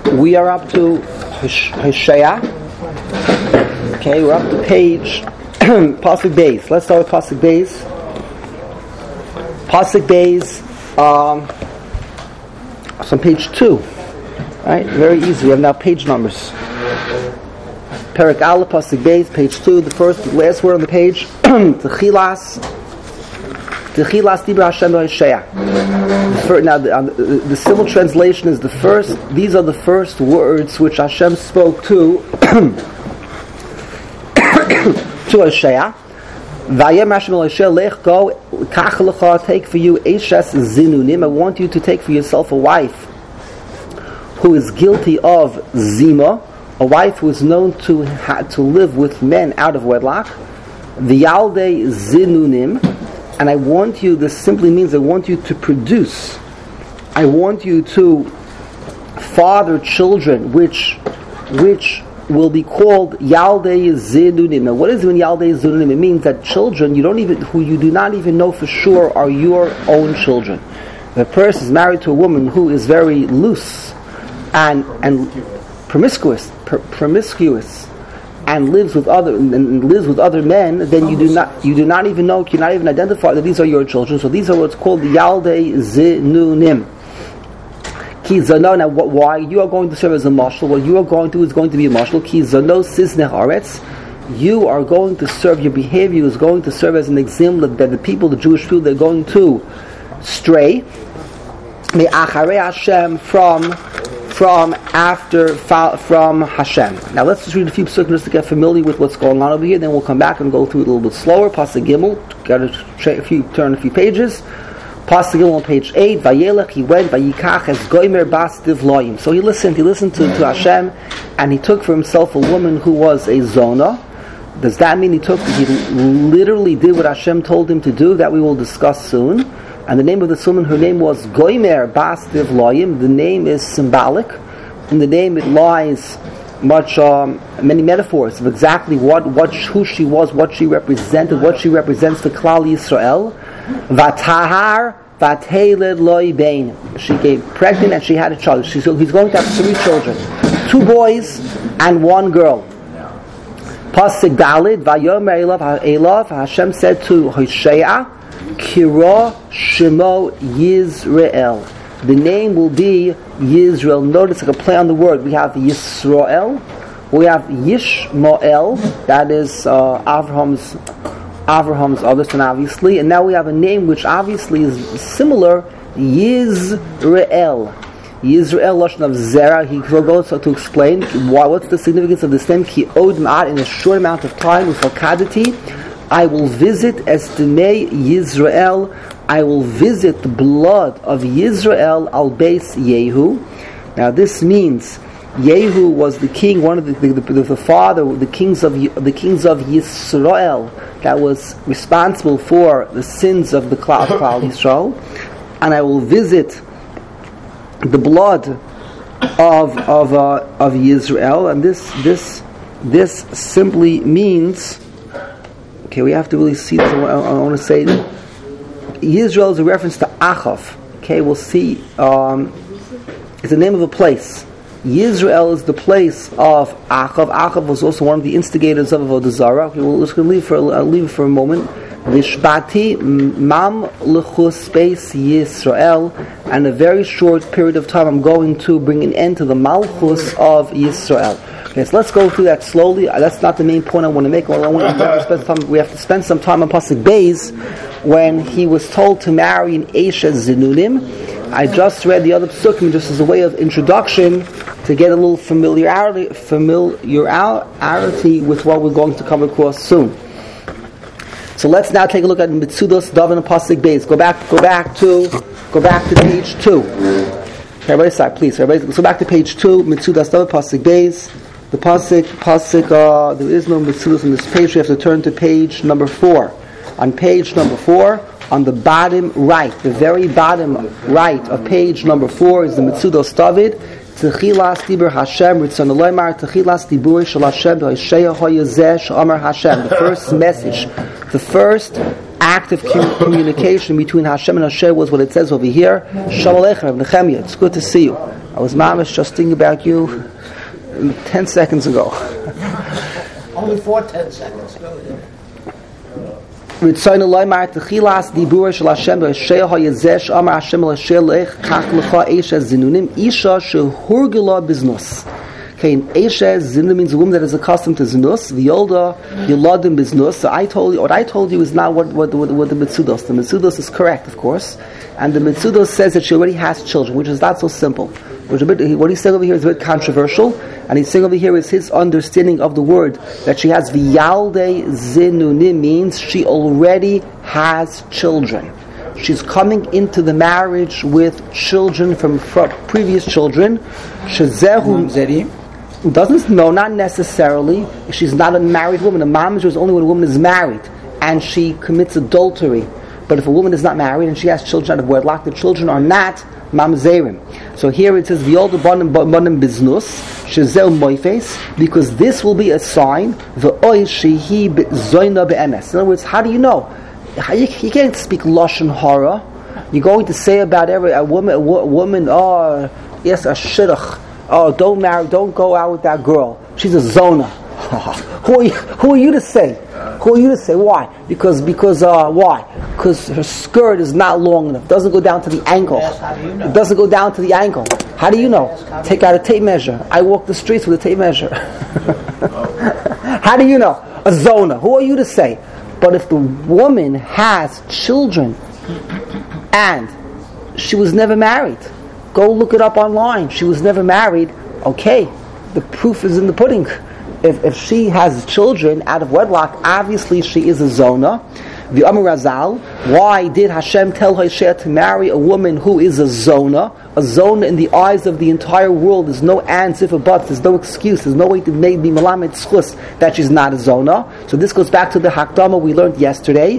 We are up to Hosea. Okay, we're up to page Pasuk Beis. Let's start with Pasuk Beis. Pasuk Beis, it's on page 2. Right, very easy. We have now page numbers. Perek Aleph, Pasuk Beis, page 2. The last word on the page. Techilas Dibra Hashem Hosea. Now, the civil translation is the first. These are the first words which Hashem spoke to Hosea. Vayem Hashem Hosea, Lech go, kach lecha, take for you Eshes Zinunim. I want you to take for yourself a wife who is guilty of zima, a wife who is known to live with men out of wedlock. V'yaldei Zinunim. And I want you, this simply means I want you to produce. I want you to father children which will be called Yaldei Zinunim. Now what is when Yaldei Zinunim? It means that children who you do not even know for sure are your own children. If a person is married to a woman who is very loose and promiscuous and lives with other men, then you do not even know, cannot even identify that these are your children. So these are what's called the Yaldei Zinunim. Ki zano. Now, why you are going to serve as a marshal? What you are going to do is going to be a marshal. Ki zano siznech aretz. You are going to serve. Your behavior is going to serve as an example that the people, the Jewish people, they're going to stray. Me'acharei Hashem from Hashem. Now let's just read a few psukim just to get familiar with what's going on over here. Then we'll come back and go through it a little bit slower. Pasuk Gimel, turn a few pages. Pasuk Gimel on page 8. Vayelech, he went. Vayikach es goimer bas divloim. So he listened to Hashem, and he took for himself a woman who was a zona. Does that mean he literally did what Hashem told him to do? That we will discuss soon. And the name of this woman, her name was Goimer Bas Divloim. The name is symbolic. In the name it lies many metaphors of exactly who she was, what she represented, what she represents for Klal Yisrael. Vatahar Vatheled Loi Bain. She gave pregnant and she had a child. He's going to have 3 children, 2 boys and 1 girl. Pasuk Dalid Vayomer Elav. Hashem said to Hosea, Kira Shemo Yisrael. The name will be Yisrael. Notice like a play on the word. We have Yisrael. We have Yishmael. That is Abraham's other son, obviously. And now we have a name which obviously is similar. Yisrael. Yisrael Lashon of Zera. He will go to explain what's the significance of this name. Ki od ma'at, in a short amount of time with Al-Kadati, I will visit Estimei Yisrael. I will visit the blood of Yisrael al Beis Yehu. Now this means Yehu was the king, one of the father, the kings of Yisrael that was responsible for the sins of the Klal Yisrael. And I will visit the blood of Yisrael. And this simply means. Okay, we have to really see this. I want to say that Yisrael is a reference to Achav. Okay, we'll see. It's the name of a place. Yisrael is the place of Achav. Achav was also one of the instigators of Avodah Zarah. Okay, we'll just leave it for a moment. Vishbati mam lechus space Yisrael, and a very short period of time I'm going to bring an end to the malchus of Yisrael. Okay, so let's go through that slowly. That's not the main point I want to make. We have to spend some time on Pasuk Beis when he was told to marry an Eshes Zinunim. I just read the other psukim just as a way of introduction to get a little familiarity with what we're going to come across soon. So let's now take a look at Mitzudos Daven and Pasuk Beis. Go back to page 2. Everybody side, please. Everybody, let's go back to page 2. Mitzudos Daven Pasuk Beis. The pasuk. There is no Mitzudos on this page. We have to turn to page number 4. On page number 4, on the bottom right, the very bottom right of page number 4 is the Mitzudos David. Techilas Dibur Hashem Ritzon Eloymar Techilas Dibur Shel Hashem Hosea Hoyazeh Sh'Amar Hashem. The first message, the first act of communication between Hashem and Hosea was what it says over here. Shalom Aleichem, Nehemiah. It's good to see you. I was mamish just thinking about you 10 seconds ago. Only 10 seconds. Ritzayin Eloymar Techilas Dibur Shel Hashem B'Hasheh HaYezesh Amar Hashem L'Hasheh Leich Chach L'cha Eisha Zinunim Isha Shehurgila Biznus. Okay, Eisha Zinunim means a woman that is accustomed to Zinus. V'yolda Yeladim Biznus. So what I told you is not what the Mitzudos. The Mitzudos is correct, of course, and the Mitzudos says that she already has children, which is not so simple. What he's saying over here is a bit controversial, and he's saying over here is his understanding of the word that she has v'yalde zinunim means she already has children. She's coming into the marriage with children from previous children. Shezehu not necessarily. She's not a married woman. A mamzer is only when a woman is married and she commits adultery. But if a woman is not married and she has children out of wedlock, the children are not mamzerim. So here it says v'yolda banim biznus shezeu moifes, because this will be a sign v'oy shehi zoyna be'emes. In other words, how do you know? You can't speak lashon hara. You're going to say about a woman. Oh, yes, a shidduch. Oh, don't go out with that girl. She's a zona. Who are you to say? Who are you to say? Why? Because why? Because her skirt is not long enough. It doesn't go down to the ankle. Yes, how do you know? It doesn't go down to the ankle. How do you know? Yes, Take out a tape measure. I walk the streets with a tape measure. How do you know? A zona. Who are you to say? But if the woman has children and she was never married, go look it up online. She was never married. Okay, the proof is in the pudding. If she has children out of wedlock, obviously she is a zona. The Amar Razal, why did Hashem tell Hoshea to marry a woman who is a zona? A zona in the eyes of the entire world. There's no ands, if or buts. There's no excuse. There's no way to make me malamed schus that she's not a zona. So this goes back to the Hakdama we learned yesterday.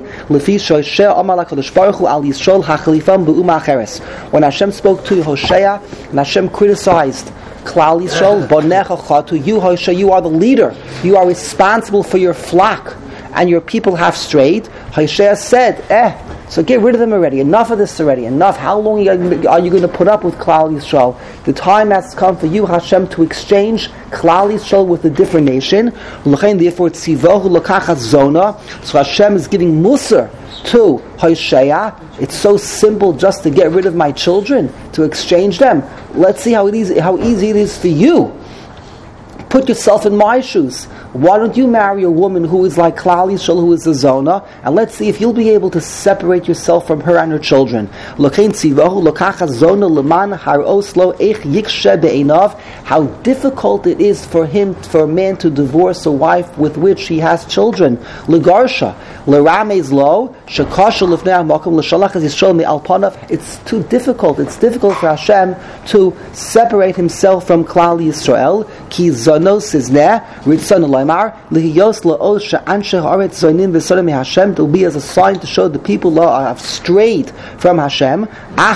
When Hashem spoke to Hoshea and Hashem criticized Klal Yisrael, Bonecha Chatu, you Hoshea, you are the leader. You are responsible for your flock, and your people have strayed. Hoshea said, so get rid of them already. Enough of this already. Enough. How long are you going to put up with Klal Yisrael? The time has come for you, Hashem, to exchange Klal Yisrael with a different nation. Therefore, tzivohu lokachat zona. So Hashem is giving musar to Hoshea. It's so simple just to get rid of my children, to exchange them. Let's see how easy it is for you. Put yourself in my shoes. Why don't you marry a woman who is like Klal Yisrael, who is a zona, and let's see if you'll be able to separate yourself from her and her children. How difficult it is for a man to divorce a wife with which he has children. It's too difficult. It's difficult for Hashem to separate himself from Klal Yisrael. It will be as a sign to show the people have strayed from Hashem.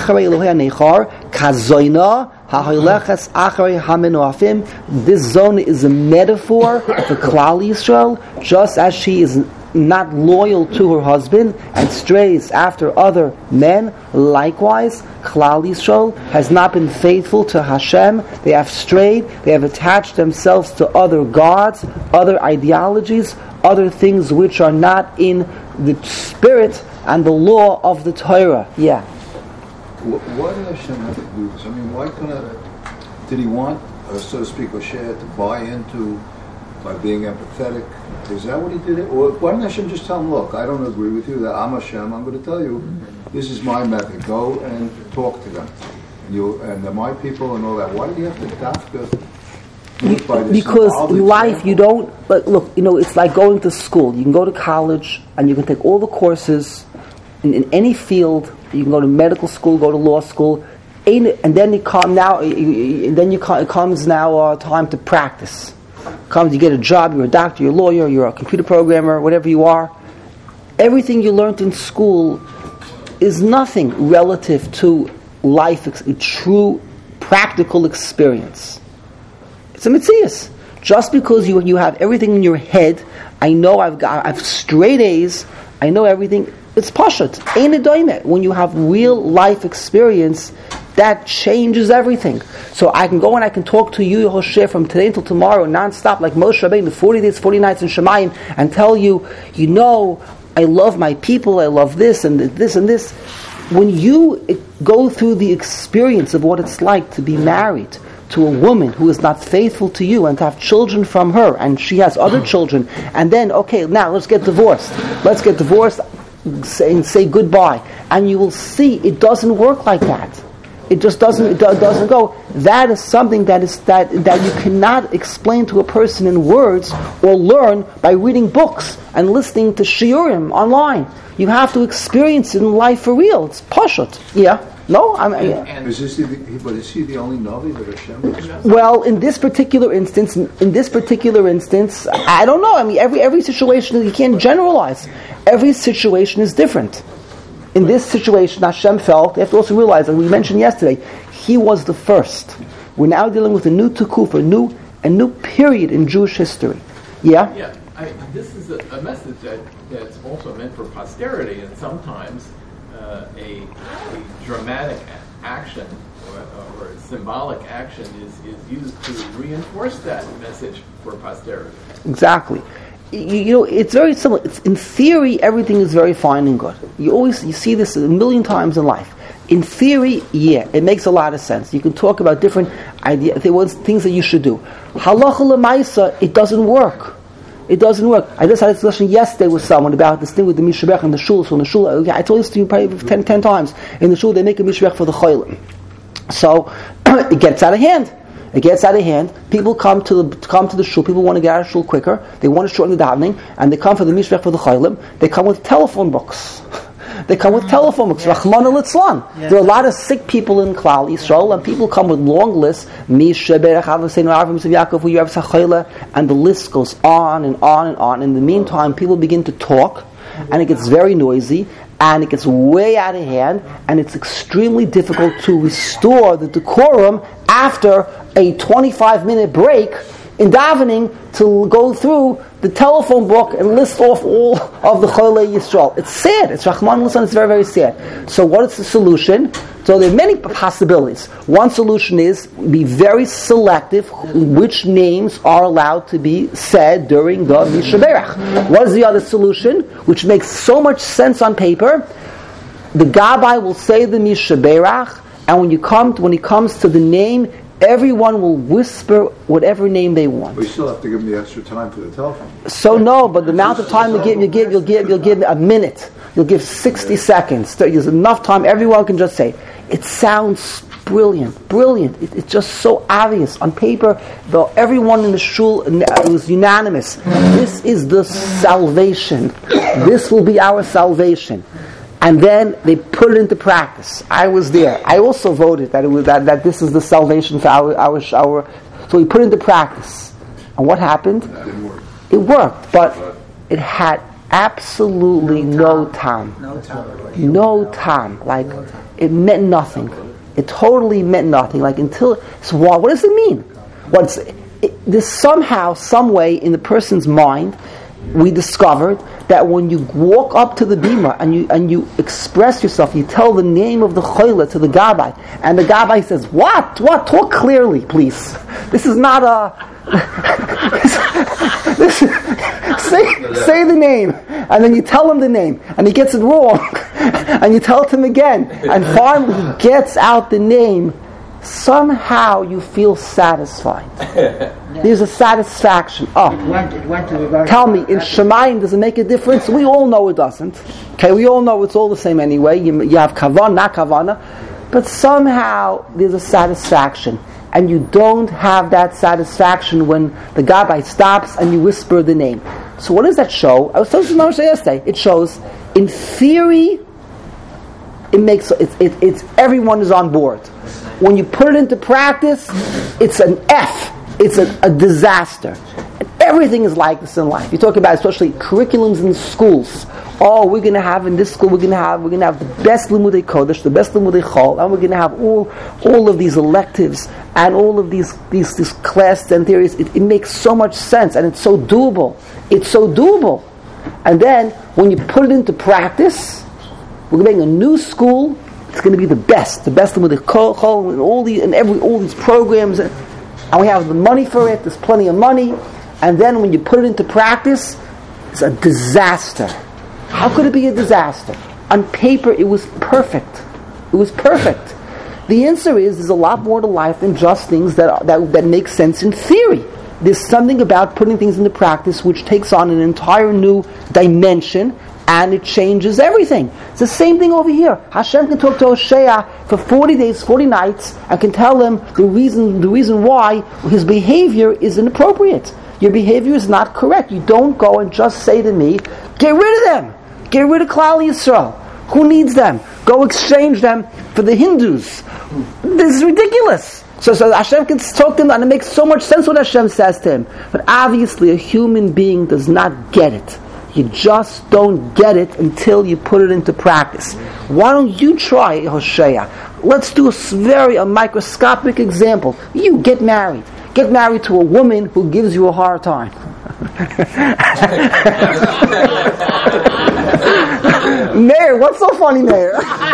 This zone is a metaphor for Klal Yisrael, just as she is not loyal to her husband and strays after other men. Likewise, Klal Yisrael has not been faithful to Hashem. They have strayed. They have attached themselves to other gods, other ideologies, other things which are not in the spirit and the law of the Torah. Yeah. Why did Hashem have to do this? I mean, why couldn't did he want, so to speak, Hoshea to buy into by being empathetic? Is that what he did? Or why didn't Hashem just tell him, look, I don't agree with you, that I'm Hashem, I'm going to tell you, this is my method, go and talk to them. And they're my people and all that. Why did he have to dafka? Because in life you don't, look, it's like going to school. You can go to college and you can take all the courses in any field. You can go to medical school, go to law school, and then it comes now time to practice. Comes, you get a job, you're a doctor, you're a lawyer, you're a computer programmer, whatever you are. Everything you learned in school is nothing relative to life, a true practical experience. It's a mitzias. Just because you have everything in your head, I know I've straight A's, I know everything. It's pashat. Ain't a doimet. When you have real life experience, that changes everything. So I can go and I can talk to you, Yehoshua, from today until tomorrow, non-stop, like Moshe Rabbeinu, 40 days, 40 nights in Shemayim, and tell you, I love my people, I love this and this and this. When you go through the experience of what it's like to be married to a woman who is not faithful to you and to have children from her, and she has other children, and then, okay, now let's get divorced. Let's get divorced and say goodbye. And you will see it doesn't work like that. It just doesn't go. That is something that you cannot explain to a person in words or learn by reading books and listening to shiurim online. You have to experience it in life for real. It's pashut. Yeah. No? Is he the only Navi that Hashem is? Well, in this particular instance, I don't know. I mean, every situation, you can't generalize. Every situation is different. In this situation, Hashem felt, you have to also realize, and we mentioned yesterday, He was the first. We're now dealing with a new tukuf, a new period in Jewish history. Yeah? Yeah. This is a message that's also meant for posterity, and sometimes a dramatic action or a symbolic action is used to reinforce that message for posterity. Exactly. It's very similar. In theory, everything is very fine and good. You see this a million times in life. In theory, yeah, it makes a lot of sense. You can talk about different ideas, things that you should do. Halacha l'maisa, it doesn't work. It doesn't work. I just had a discussion yesterday with someone about this thing with the mishbech and the shul. So in the shul, I told this to you probably 10 times. In the shul, they make a mishbech for the cholim. So it gets out of hand. People come to the shul. People want to get out of shul quicker. They want to shorten the davening, and they come for the mishbech for the cholim. They come with telephone books. Rachmana litzlan. There are a lot of sick people in Klal Yisrael, and people come with long lists. And the list goes on and on and on. In the meantime, people begin to talk, and it gets very noisy, and it gets way out of hand, and it's extremely difficult to restore the decorum after a 25-minute break in davening to go through the telephone book and list off all of the Cholei Yisrael. It's sad. It's Rahman Lisan. It's very, very sad. So what is the solution? So there are many possibilities. One solution is be very selective which names are allowed to be said during the Mishaberach. What is the other solution, which makes so much sense on paper? The Gabbai will say the Mishaberach, and when he comes to the name, everyone will whisper whatever name they want. But you still have to give them the extra time for the telephone. So no, but the amount of time you'll give a minute. You'll give 60 seconds. There's enough time. Everyone can just say, it sounds brilliant. It's just so obvious. On paper, though, everyone in the shul was unanimous. This is the salvation. This will be our salvation. And then they put it into practice. I was there. I also voted that this is the salvation for our. So we put it into practice. And what happened? It didn't work. It worked, but it had absolutely no time. No time. Like, it meant nothing. It totally meant nothing. Like, until. So what does it mean? There's somehow, some way in the person's mind, we discovered that when you walk up to the bima and you express yourself, you tell the name of the choila to the gabbai, and the gabbai says, "What? Talk clearly, please. This is not a." Say the name, and then you tell him the name, and he gets it wrong, and you tell it him again, and finally he gets out the name. Somehow you feel satisfied. There's a satisfaction. Tell me, in Shemayim, does it make a difference? We all know it doesn't. Okay, we all know it's all the same anyway. You have kavan, not kavana. But somehow there's a satisfaction. And you don't have that satisfaction when the gabbai stops and you whisper the name. So what does that show? I was telling you yesterday. It shows, in theory, it makes it's everyone is on board. When you put it into practice, it's an F. It's a disaster. And everything is like this in life. You talk about especially curriculums in schools. Oh, we're going to have in this school, we're going to have the best Limudei Kodesh, the best Limudei Chol, and we're going to have all of these electives and all of these classes and theories. It makes so much sense, and it's so doable. And then when you put it into practice, we're making a new school It's going to be the best with the kol and all these programs, and we have the money for it. There's plenty of money, and then when you put it into practice, it's a disaster. How could it be a disaster? On paper, it was perfect. It was perfect. The answer is there's a lot more to life than just things that make sense in theory. There's something about putting things into practice which takes on an entire new dimension, and it changes everything. It's the same thing over here. Hashem can talk to Hosea for 40 days, 40 nights, and can tell him the reason why his behavior is inappropriate. Your behavior is not correct. You don't go and just say to me, get rid of them. Get rid of Klal Yisrael. Who needs them? Go exchange them for the Hindus. This is ridiculous. So Hashem can talk to him, and it makes so much sense what Hashem says to him. But obviously a human being does not get it. You just don't get it until you put it into practice. Why don't you try, Hosea? Let's do a microscopic example. You get married. Get married to a woman who gives you a hard time. Mayor, what's so funny, Mayor?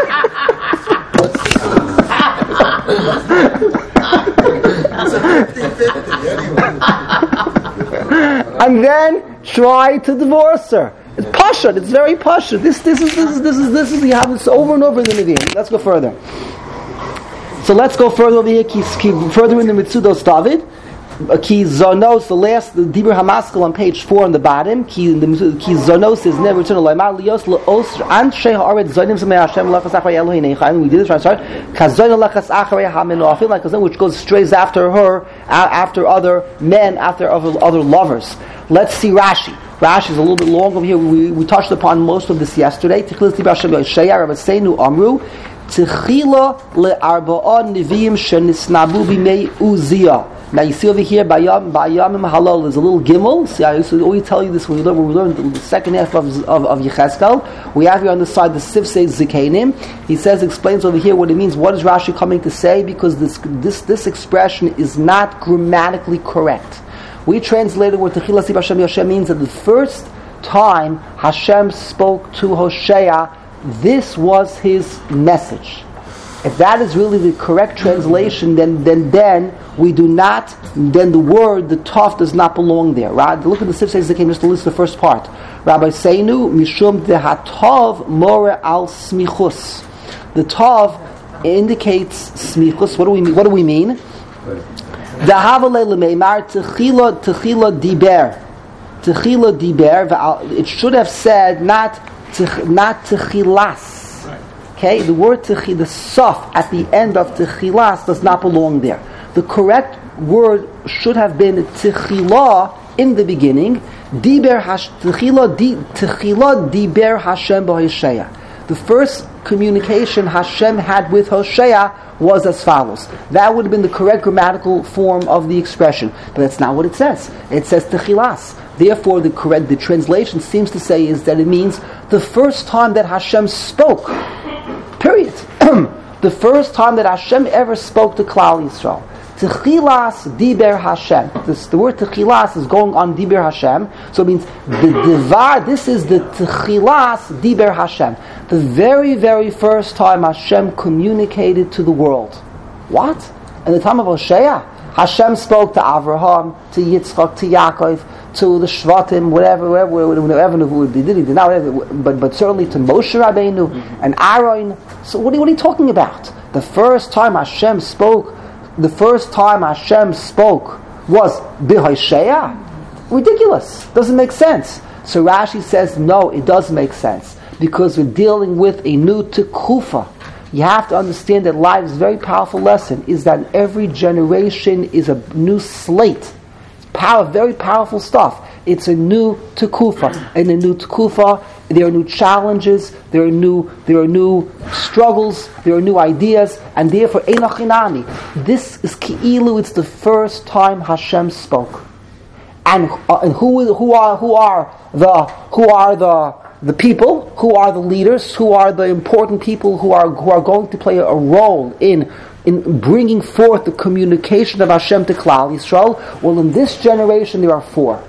And then try to divorce her. It's pashut. It's very pashut. This is. We have this over and over in the Nevi'im. Let's go further. So let's go further over here. Keep further in the Mitzudos David. Ki zonos, the Dibur Hamaskel on page 4 on the bottom. Ki zonos is never return leimar lios leos anshe haaret zonim samei Hashem lachas achrei Elohim neichaim. We did this right. Sorry. Kazon lachas achrei haminofim, like a which goes straight after her, after other men, after other lovers. Let's see Rashi. Rashi is a little bit long over here. We touched upon most of this yesterday. Tichlis Dibur Hashem Yeshaya Rabbeinu Amru Tichila le'arba'a neviim shenisnabu b'mei Uzziah. Now you see over here, Bayamim Halal, there's a little gimel. See, I used to always tell you this when we learned the second half of Yechezkel. We have here on the side the Sifsei Zikanim. He explains over here what it means. What is Rashi coming to say? Because this expression is not grammatically correct. We translated what Techila Sib Hashem Yoshem means that the first time Hashem spoke to Hosea, this was his message. If that is really the correct translation, then we do not. Then the word, the tov, does not belong there. Right? Look at the Sifsei Zikanim, just to list the first part. Rabbi Seinu mishum dehatov more al smichus. The tov indicates smichus. What do we mean? Dahavale lemeimar techila diber. It should have said not techilas. Okay, the word techil, the sof at the end of techilas does not belong there. The correct word should have been techilah in the beginning. Techilah diber Hashem b'Hosea. The first communication Hashem had with Hosea was as follows. That would have been the correct grammatical form of the expression, but that's not what it says. It says techilas. Therefore, the translation seems to say is that it means the first time that Hashem spoke. Period. The first time that Hashem ever spoke to Klal Yisrael. Techilas diber Hashem. The word techilas is going on diber Hashem. So it means this is the techilas diber Hashem. The very, very first time Hashem communicated to the world. What? In the time of Hosea? Hashem spoke to Avraham, to Yitzchak, to Yaakov, to the Shvatim, whatever he did not, but certainly to Moshe Rabbeinu and Aaron. So what are you talking about? The first time Hashem spoke was b'Hosea? Ridiculous. Doesn't make sense. So Rashi says, no, it does make sense. Because we're dealing with a new tekufa. You have to understand that life's very powerful lesson is that every generation is a new slate. Very powerful stuff. It's a new tekufa. In a new tekufa, there are new challenges, there are new struggles, there are new ideas, and therefore, Einachinami. This is Ki'ilu, it's the first time Hashem spoke. And who are the people, who are the leaders, who are the important people who are going to play a role in bringing forth the communication of Hashem to Klal Yisrael? Well, in this generation there are 4.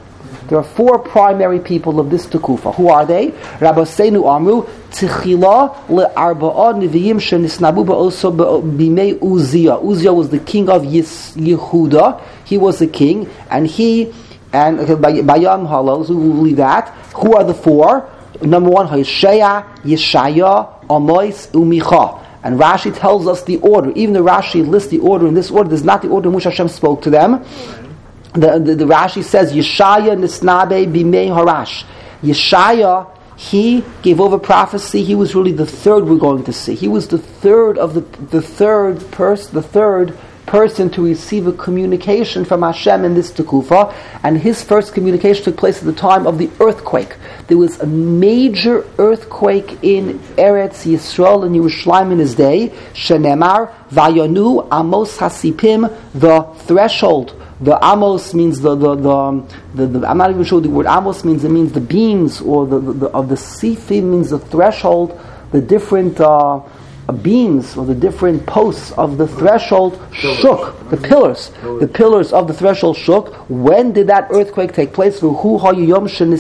There are 4 primary people of this Tekufa. Who are they? Rabbeinu Amru, Tchila le'arba'a nevi'im shenisnabu ba'oso b'mei Uzziah. Uzziah was the king of Yehuda. He was the king, and Bayam Halal, so we will leave that. Who are the 4? Number 1, Hoshea, Yeshaya, Amos, Umicha. And Rashi tells us the order. Even the Rashi lists the order in this order. This is not the order in which Hashem spoke to them. The Rashi says, Yeshaya nisnabe bimei harash. Yeshaya, he gave over prophecy. He was really the third we're going to see. He was the third of the third person to receive a communication from Hashem in this Tekufa, and his first communication took place at the time of the earthquake. There was a major earthquake in Eretz Yisrael and Yerushalayim in his day. Shenemar Vayonu Amos Hasipim, the threshold. The Amos means the I'm not even sure what the word Amos means. It means the beams, or the of the Sifim means the threshold, the different beams or the different posts of the threshold shook. The pillars of the threshold shook. When did that earthquake take place? Uzziah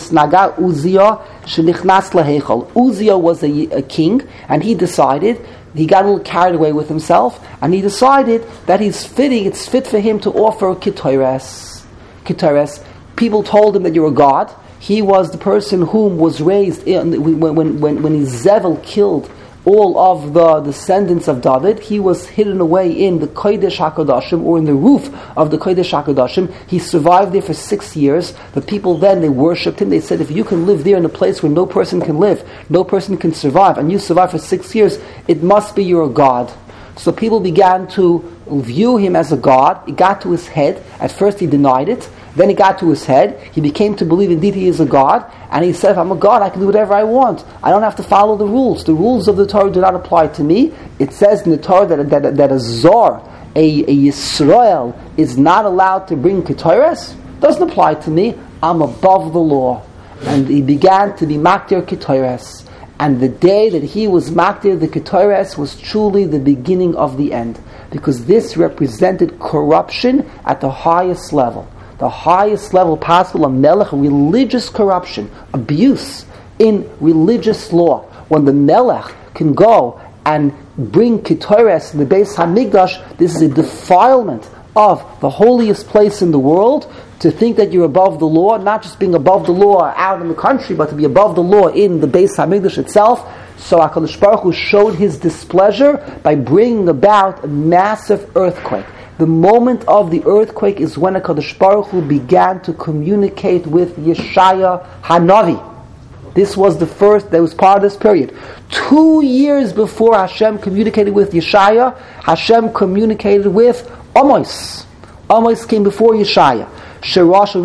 was a king, and he got a little carried away with himself, and he decided that it's fit for him to offer Ketores. People told him that you're a god. He was the person whom was raised when Zevel killed all of the descendants of David. He was hidden away in the Kodesh HaKodashim, or in the roof of the Kodesh HaKodashim. He survived there for 6 years. The people then, they worshipped him. They said, if you can live there in a place where no person can live, no person can survive, and you survive for 6 years, it must be you're a god. So people began to view him as a god. It got to his head. At first he denied it. Then it got to his head. He became to believe indeed he is a god. And he said, if I'm a god, I can do whatever I want. I don't have to follow the rules. The rules of the Torah do not apply to me. It says in the Torah that a Zor, a Yisrael, is not allowed to bring Ketores. Doesn't apply to me. I'm above the law. And he began to be Maktir Ketores. And the day that he was Maktir the Ketores was truly the beginning of the end. Because this represented corruption at the highest level. The highest level possible of melech, religious corruption, abuse in religious law. When the melech can go and bring ketores in the Beis Hamikdash, this is a defilement of the holiest place in the world. To think that you're above the law, not just being above the law out in the country, but to be above the law in the Beis Hamikdash itself. So HaKadosh Baruch Hu showed his displeasure by bringing about a massive earthquake. The moment of the earthquake is when HaKadosh Baruch Hu began to communicate with Yeshaya Hanavi. This was that was part of this period. 2 years before Hashem communicated with Yeshaya, Hashem communicated with Amos. Amos came before Yeshaya. Rashi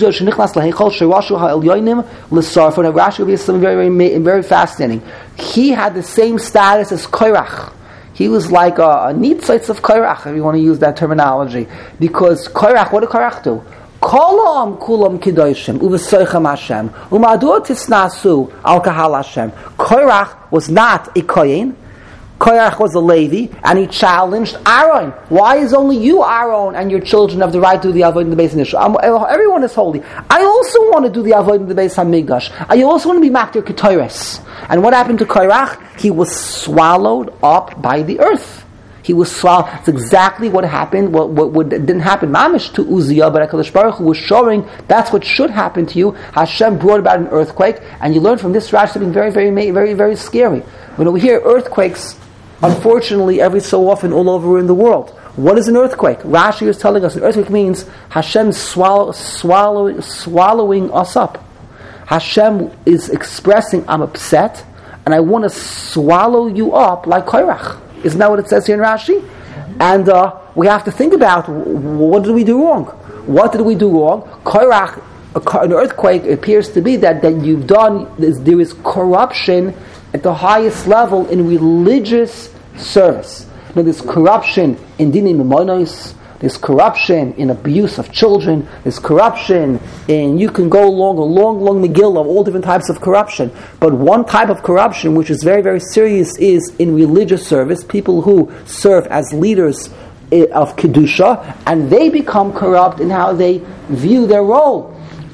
will be something very, very fascinating. He had the same status as Korach. He was like a Nitzitz of Korach, if you want to use that terminology. Because Korach, what did Korach do? Kolam kulam kidoshim uvesoichem Hashem umadur tisnasu al kahal Hashem. Korach was not a Kohen. Korach was a Levi, and he challenged Aaron. Why is only you, Aaron, and your children have the right to do the avodah in the Beis Hamikdash? Everyone is holy. I also want to do the avodah in the Beis Hamikdash. I also want to be Maktir Ketores. And what happened to Korach? He was swallowed up by the earth. He was swallowed. That's exactly what happened. What didn't happen, mamish, to Uzziah, but HaKadosh Baruch Hu was showing that's what should happen to you. Hashem brought about an earthquake, and you learn from this Rashi something very, very, very, very scary. When we hear earthquakes, unfortunately, every so often all over in the world. What is an earthquake? Rashi is telling us an earthquake means Hashem swallowing us up. Hashem is expressing, I'm upset, and I want to swallow you up like Korach. Isn't that what it says here in Rashi? And we have to think about, what did we do wrong? What did we do wrong? Korach, an earthquake appears to be that you've done, there is corruption at the highest level in religious service. Now, there's corruption in dinim mimonos, there's corruption in abuse of children, there's corruption in, you can go along a long Megillah of all different types of corruption. But one type of corruption which is very, very serious is in religious service, people who serve as leaders of Kedusha, and they become corrupt in how they view their role.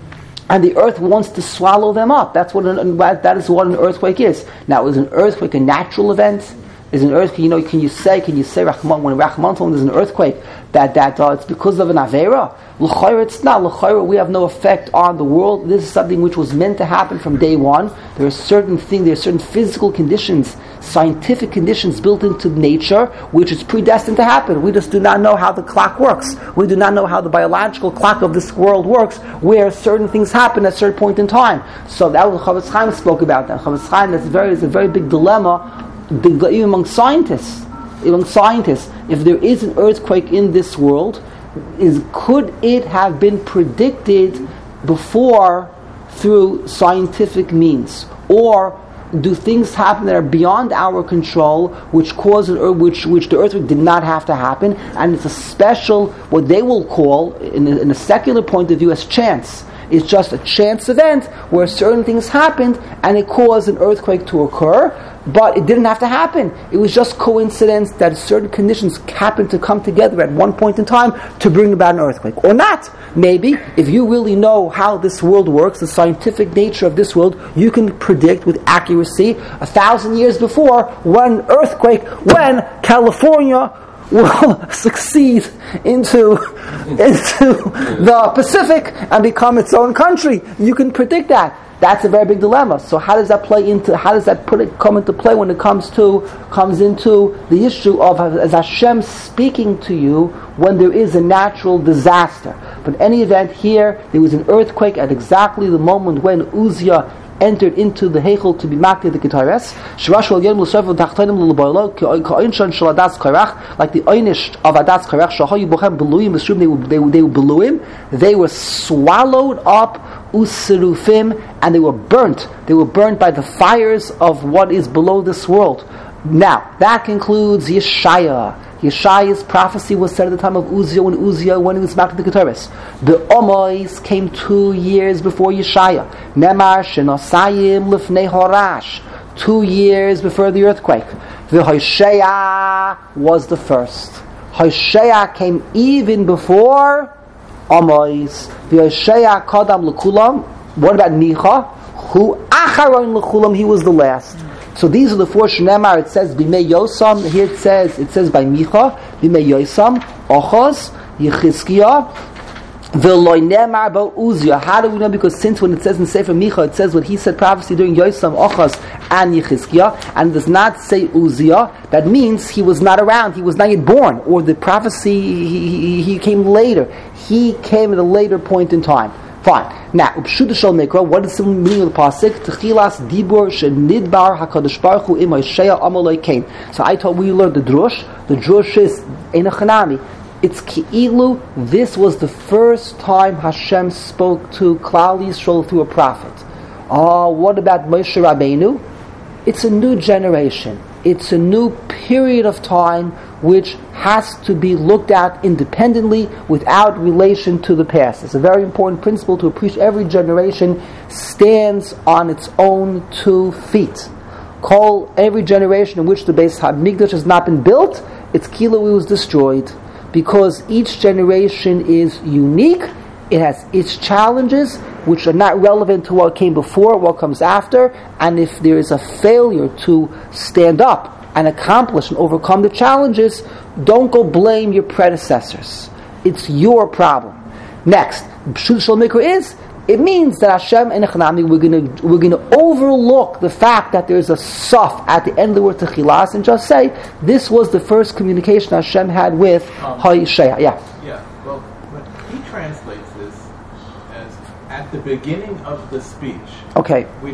and the earth wants to swallow them up. That is what an earthquake is. Now, is an earthquake a natural event? Is an earthquake, can you say Rahman, when Rahman told there's an earthquake, that it's because of an Avera? L'chayra, it's not. L'chayra, we have no effect on the world. This is something which was meant to happen from day one. There are certain physical conditions, scientific conditions built into nature, which is predestined to happen. We just do not know how the clock works. We do not know how the biological clock of this world works, where certain things happen at a certain point in time. So that was what Chavetz Chaim spoke about. That Chavetz Chaim, is a very big dilemma, even among scientists. If there is an earthquake in this world, could it have been predicted before through scientific means, or do things happen that are beyond our control, which the earthquake did not have to happen, and it's a special, what they will call, in a secular point of view, as chance. It's just a chance event where certain things happened and it caused an earthquake to occur, but it didn't have to happen. It was just coincidence that certain conditions happened to come together at one point in time to bring about an earthquake. Or not. Maybe, if you really know how this world works, the scientific nature of this world, you can predict with accuracy 1,000 years before when California will succeed into the Pacific and become its own country. You can predict that. That's a very big dilemma. So how does that come into play when it comes into the issue of as Hashem speaking to you when there is a natural disaster? But in any event, here there was an earthquake at exactly the moment when Uzziah entered into the Heichel to be maked the Gitares. Like the Einish of Adas Korach, they blew him. They were swallowed up, Usirufim, and they were burnt. They were burnt by the fires of what is below this world. Now, that concludes Yeshaya. Yeshaya's prophecy was said at the time of Uzziah, when he was back to the Keteris. The Omois came 2 years before Yeshaya. Nemar Shenosayim Lifnei Horash, 2 years before the earthquake. The Hoshea was the first. Hoshea came even before Omois. The Hoshea Kadam L'Kulam. What about Micha? Who Acharon L'Kulam, he was the last. So these are the 4 Shnemar. It says Bimei Yosam. Here it says by Micha, Bimei Yosam, Ochos, Yechizkiah, V'loi Nemar about Uzziah. How do we know? Because since when it says in Sefer Micha, it says what he said prophecy during Yosam, Ochos, and Yechizkiah, and it does not say Uzziah, that means he was not around, he was not yet born, or the prophecy, he came later. He came at a later point in time. Fine. Now, Upshuta Shal Mikra, what is the meaning of the pasuk? Techilas dibur shenidbar hakadosh baruch hu im Hoshea amalei came. So we learned the drush. The drush is enochanami. It's ki'ilu. This was the first time Hashem spoke to Klal Yisrael through a prophet. What about Moshe Rabbeinu? It's a new generation. It's a new period of time which has to be looked at independently without relation to the past. It's a very important principle to appreciate. Every generation stands on its own 2 feet. Every generation in which the Beis HaMikdash has not been built, its Kilu was destroyed. Because each generation is unique, it has its challenges, which are not relevant to what came before, what comes after, and if there is a failure to stand up and accomplish and overcome the challenges, don't go blame your predecessors. It's your problem. Next, Pshut Shal Mikra is, it means that Hashem and Echanami, we're going to overlook the fact that there's a saf at the end of the word Techilas and just say, this was the first communication Hashem had with Hoshea. Yeah, well, when he translates this as at the beginning of the speech, okay, which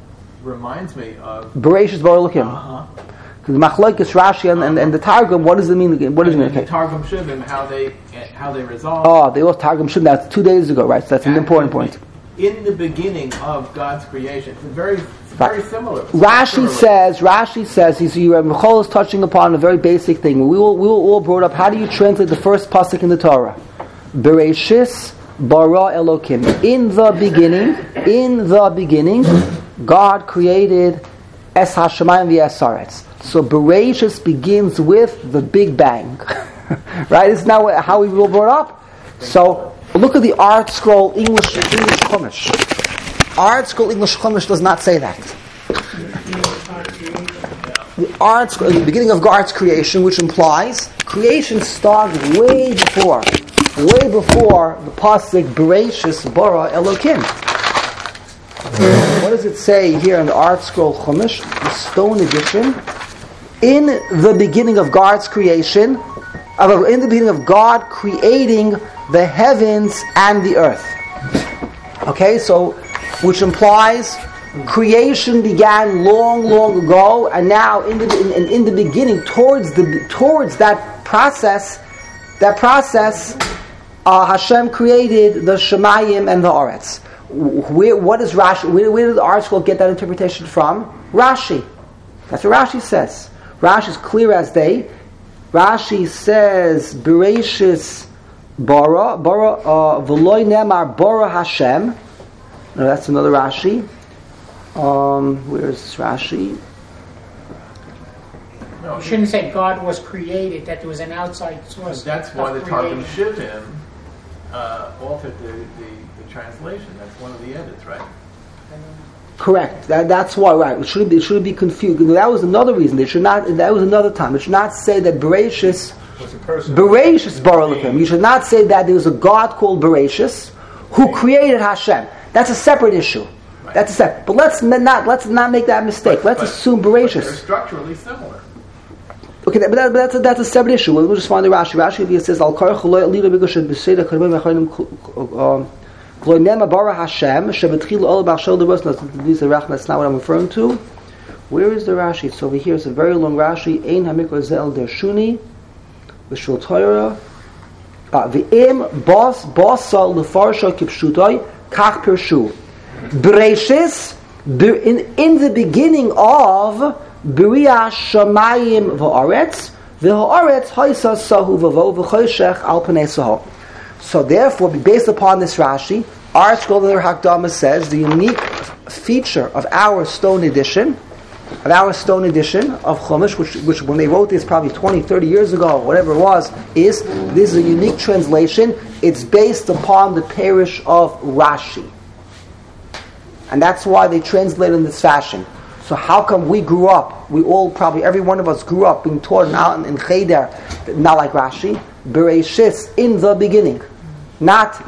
reminds me of Bereshis Bara Elokim. The Machlokes Rashi and the Targum, what does it mean again? What does it mean? The Targum Shuvim, how they resolve. They all Targum Shuvim. That's 2 days ago, right? So that's an important point. In the beginning of God's creation, it's very similar. Rashi says. Michal is touching upon a very basic thing. We all brought up. How do you translate the first pasuk in the Torah? Bereshis bara Elokim. In the beginning, God created Es Hashemayim v'es Haaretz. So Bereshis begins with the Big Bang. Right? Isn't that how we were brought up? So Look at the Art Scroll English Chumash. Art Scroll English Chumash does not say that. The Art Scroll, the beginning of God's creation, which implies creation started way before the pasuk Bereshis bara Elokim. What does it say here in the Art Scroll Chumash, the Stone Edition? In the beginning of God's creation, in the beginning of God creating the heavens and the earth. Okay, so which implies creation began long ago, and now in the beginning, towards that process, Hashem created the Shemayim and the Aretz. What is Rashi? Where did the Art Scroll get that interpretation from? Rashi. That's what Rashi says. Rashi is clear as day. Rashi says, Bereshis bara v'loy nemar bara Hashem. No, that's another Rashi. Where's Rashi? No, you shouldn't say God was created, that there was an outside source. That's why the Targum Shittim altered the translation. That's one of the edits, right? Correct. That's why, right. It shouldn't be confused. That was another reason. That was another time. It should not say that Bereshis bara Elokim. You should not say that there was a God called Bereshis who created Hashem. That's a separate issue. Right. That's a separate. But let's not make that mistake. Let's assume Bereshis. They're structurally similar. Okay, but that's a separate issue. We'll just find the Rashi. Rashi says Al Karach Lo Lila B'Goshet B'Seida Karim Mechanim Lo Nema Bara Hashem Shebetchilu Ol B'Achshel Deros. That's not what I'm referring to. Where is the Rashi? It's over here. It's a very long Rashi. Ein Hamikra Zel Dershuni B'Shul Torah V'Im Bas Basal Lefarsha Kipshutai Kach Pirshu Bereshis in the beginning of B'Riyah Shamayim V'Aretz V'Ha'aretz Haisa Sahu V'Vo V'Choshech Al Panei Sahu. So therefore, based upon this Rashi, our Scroll of the Hakdama says the unique feature of our stone edition of Chumash, which when they wrote this probably 20, 30 years ago, whatever it was, is this is a unique translation. It's based upon the parish of Rashi. And that's why they translate in this fashion. So how come we grew up, probably every one of us grew up being taught out in Cheder, not like Rashi, Bereshis, in the beginning. Not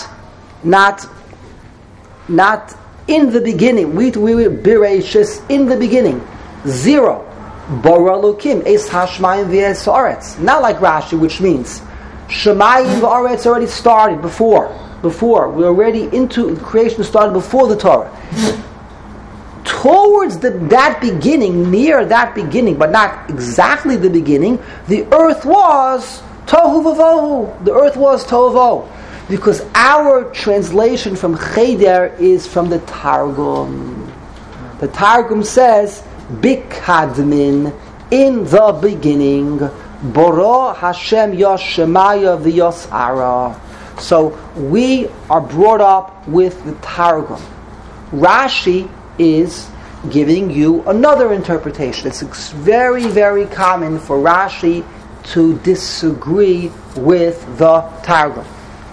in the beginning. We were Bereshis, in the beginning. 0. Bara Elokim, Es Hashmayim V'es Haaretz. Not like Rashi, which means Shemayim V'Aretz already started before. We're already into creation, started before the Torah. Towards that beginning, near that beginning, but not exactly the beginning, the earth was Tohu Vavohu. The earth was Tohu Vavohu. Because our translation from Cheder is from the Targum. The Targum says, Bikadmin, in the beginning, Bara Hashem Yoshemaya V'Yosara. So we are brought up with the Targum. Rashi is giving you another interpretation. It's very, very common for Rashi to disagree with the Targum.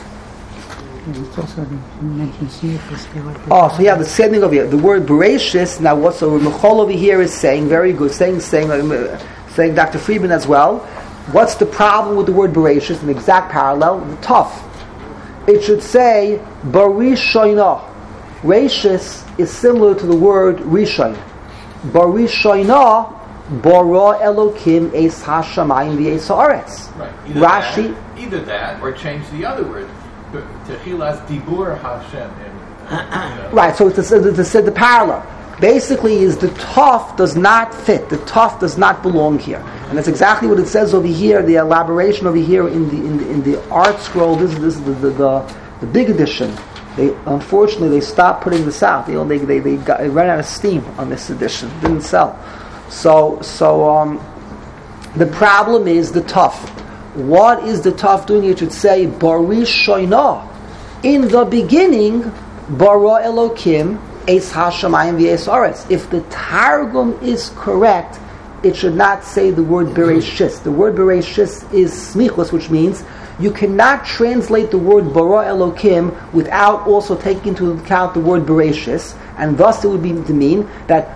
Oh, so yeah, the sending over here. The word Bereshis, now what so Michal over here is saying, very good, saying Dr. Friedman as well. What's the problem with the word Bereshis? An exact parallel, the Tuf. It should say Barishoinah. Reshis is similar to the word Rishon. Barishoinah, Bara Elokim Es Hashamayim V'es Haaretz. Rashi, either that or change the other word. Techilas Dibur Hashem. Right, so the parallel. Basically is the Tuf does not fit. The Tuf does not belong here. And that's exactly what it says over here, the elaboration over here in the Art Scroll. This is the big edition. Unfortunately, they stopped putting this out. They ran out of steam on this edition. It didn't sell. So the problem is the Tuf. What is the Tuf doing? It should say Barishoinah. In the beginning, Bara Elokim Es Hashamayim V'es Haaretz. If the Targum is correct, it should not say the word Bereshis. The word Bereshis is smichos, which means You cannot translate the word bara Elokim without also taking into account the word bereshis, and thus it would be to mean that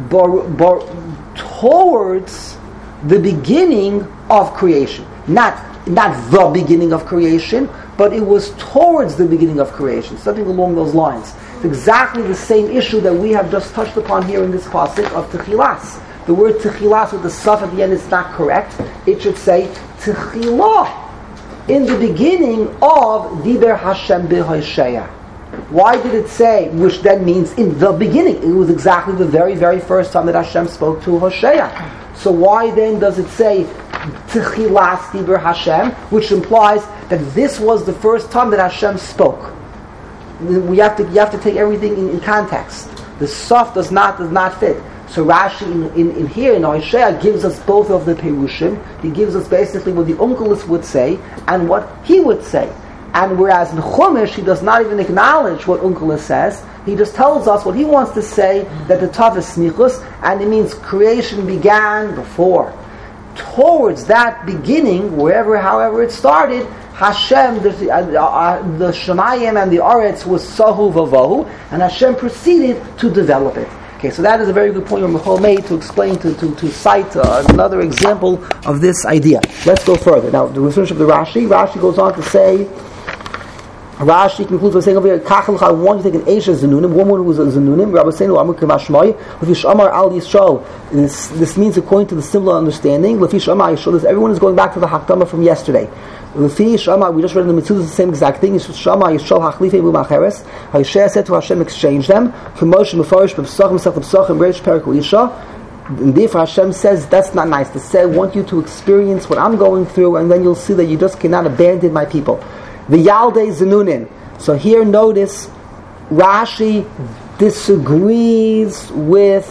towards the beginning of creation, not the beginning of creation, but it was towards the beginning of creation, something along those lines. It's exactly the same issue that we have just touched upon here in this pasuk of Techilas. The word Techilas with the suf at the end is not correct. It should say Techilah, in the beginning of Diber Hashem b'Hosheya. Why did it say, which then means in the beginning? It was exactly the very, very first time that Hashem spoke to Hosea. So why then does it say Techilas Diber Hashem, which implies that this was the first time that Hashem spoke? You have to take everything in context. The suf does not fit. So Rashi in here in Hosea gives us both of the perushim. He gives us basically what the Onkelos would say and what he would say. And whereas in Chumash he does not even acknowledge what Onkelos says, he just tells us what he wants to say, that the Tav is smichus, and it means creation began before. Towards that beginning, however it started, Hashem, the Shemayim and the Aretz was Sahu Vavohu, and Hashem proceeded to develop it. Okay, so that is a very good point Ramchal made to explain, to cite another example of this idea. Let's go further. Now, the research of the Rashi goes on to say, Rashi concludes by saying over here, I want you to take an Eisha Zanunim, woman who is a Zanunim, Rabbi Seinu Amar Kemashmai, Lefish Amar Al Yisrael. This means according to the similar understanding, Lefish Amar Yisrael, everyone is going back to the Hakdama from yesterday. Lefish Amar, we just read in the Mitzvah the same exact thing. Shama Yisrael Hachlife Bumacheres. Hosea said to Hashem, exchange them. From Moshe Mefarish B'Psachim Sech B'Psachim Reish Perik Isha. And therefore Hashem says, that's not nice. To say, I want you to experience what I'm going through, and then you'll see that you just cannot abandon my people. The Yaldei Zanunin. So here notice Rashi disagrees with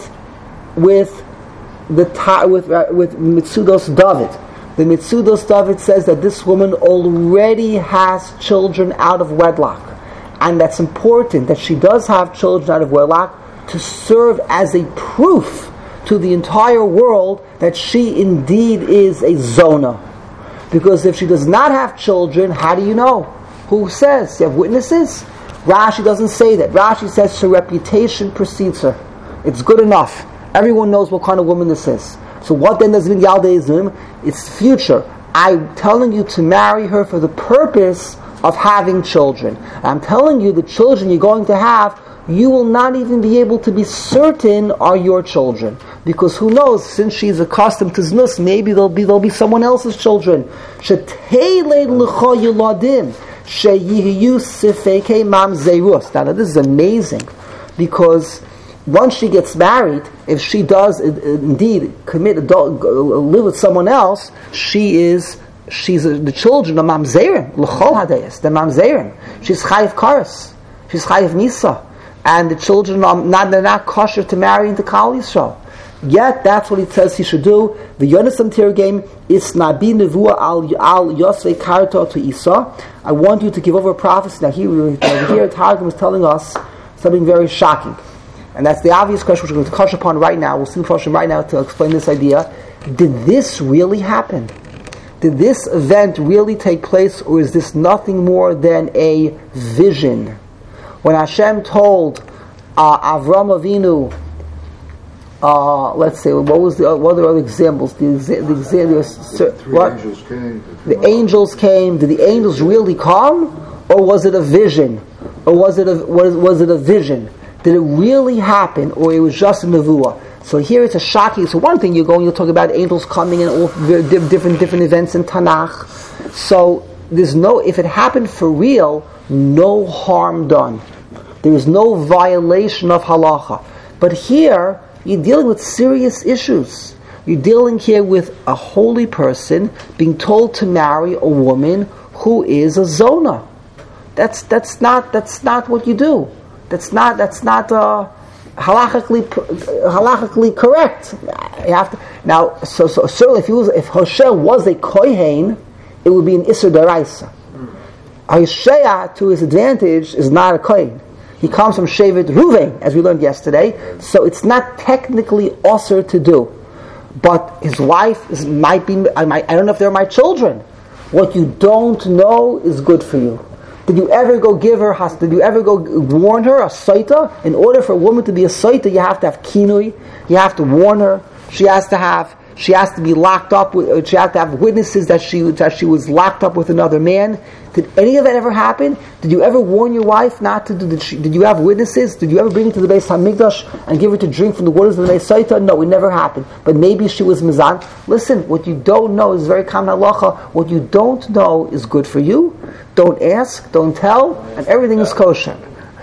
Mitzudos David. The Mitzudos David says that this woman already has children out of wedlock, and that's important that she does have children out of wedlock to serve as a proof to the entire world that she indeed is a Zona. Because if she does not have children, how do you know? Who says? You have witnesses? Rashi doesn't say that. Rashi says her reputation precedes her. It's good enough. Everyone knows what kind of woman this is. So what then does it mean Yaldei Zanunim? It's future. I'm telling you to marry her for the purpose of having children. I'm telling you the children you're going to have, you will not even be able to be certain are your children. Because who knows, since she's accustomed to znus, maybe there'll be someone else's children. Now this is amazing, because once she gets married, if she does indeed live with someone else, she's the children of mamzerim, l'chol hadayis, the mamzerim. She's chayiv karas, she's chayiv misa, and the children they're not kosher to marry into Kal Yisrael. Yet that's what it says he should do. The Yonisam Tirgame is nabi nevua al yosve karto to Isa. I want you to give over a prophecy. Now here Targum is telling us something very shocking. And that's the obvious question which we're going to touch upon right now. We'll see the question right now to explain this idea. Did this really happen? Did this event really take place, or is this nothing more than a vision? When Hashem told Avram Avinu, let's say, what are the other examples? The angels came. Did the angels really come, or was it a vision? Or was it a vision? Did it really happen, or it was just a nevuah? So here it's a shocking. So one thing you'll talk about angels coming and all different events in Tanakh. So if it happened for real, no harm done. There is no violation of halacha. But here you're dealing with serious issues. You're dealing here with a holy person being told to marry a woman who is a zona. That's not what you do. That's not halachically correct. You have to, now, so certainly if Hosea was a kohen, it would be an Isser Daraisa. Hosea, to his advantage, is not a kohen. He comes from Shevet Ruvain, as we learned yesterday, so it's not technically osir to do. But his wife might be, I don't know if they're my children, What you don't know is good for you. Did you ever go give her? Did you ever go warn her a saita? In order for a woman to be a saita, you have to have kinui. You have to warn her. She has to be locked up. She has to have witnesses that she was locked up with another man. Did any of that ever happen? Did you ever warn your wife not to do? Did you have witnesses? Did you ever bring her to the Beis Hamikdash and give her to drink from the waters of the Mesaita? No, it never happened. But maybe she was mizan. Listen, what you don't know is very common halacha. What you don't know is good for you. Don't ask, don't tell, and everything is kosher.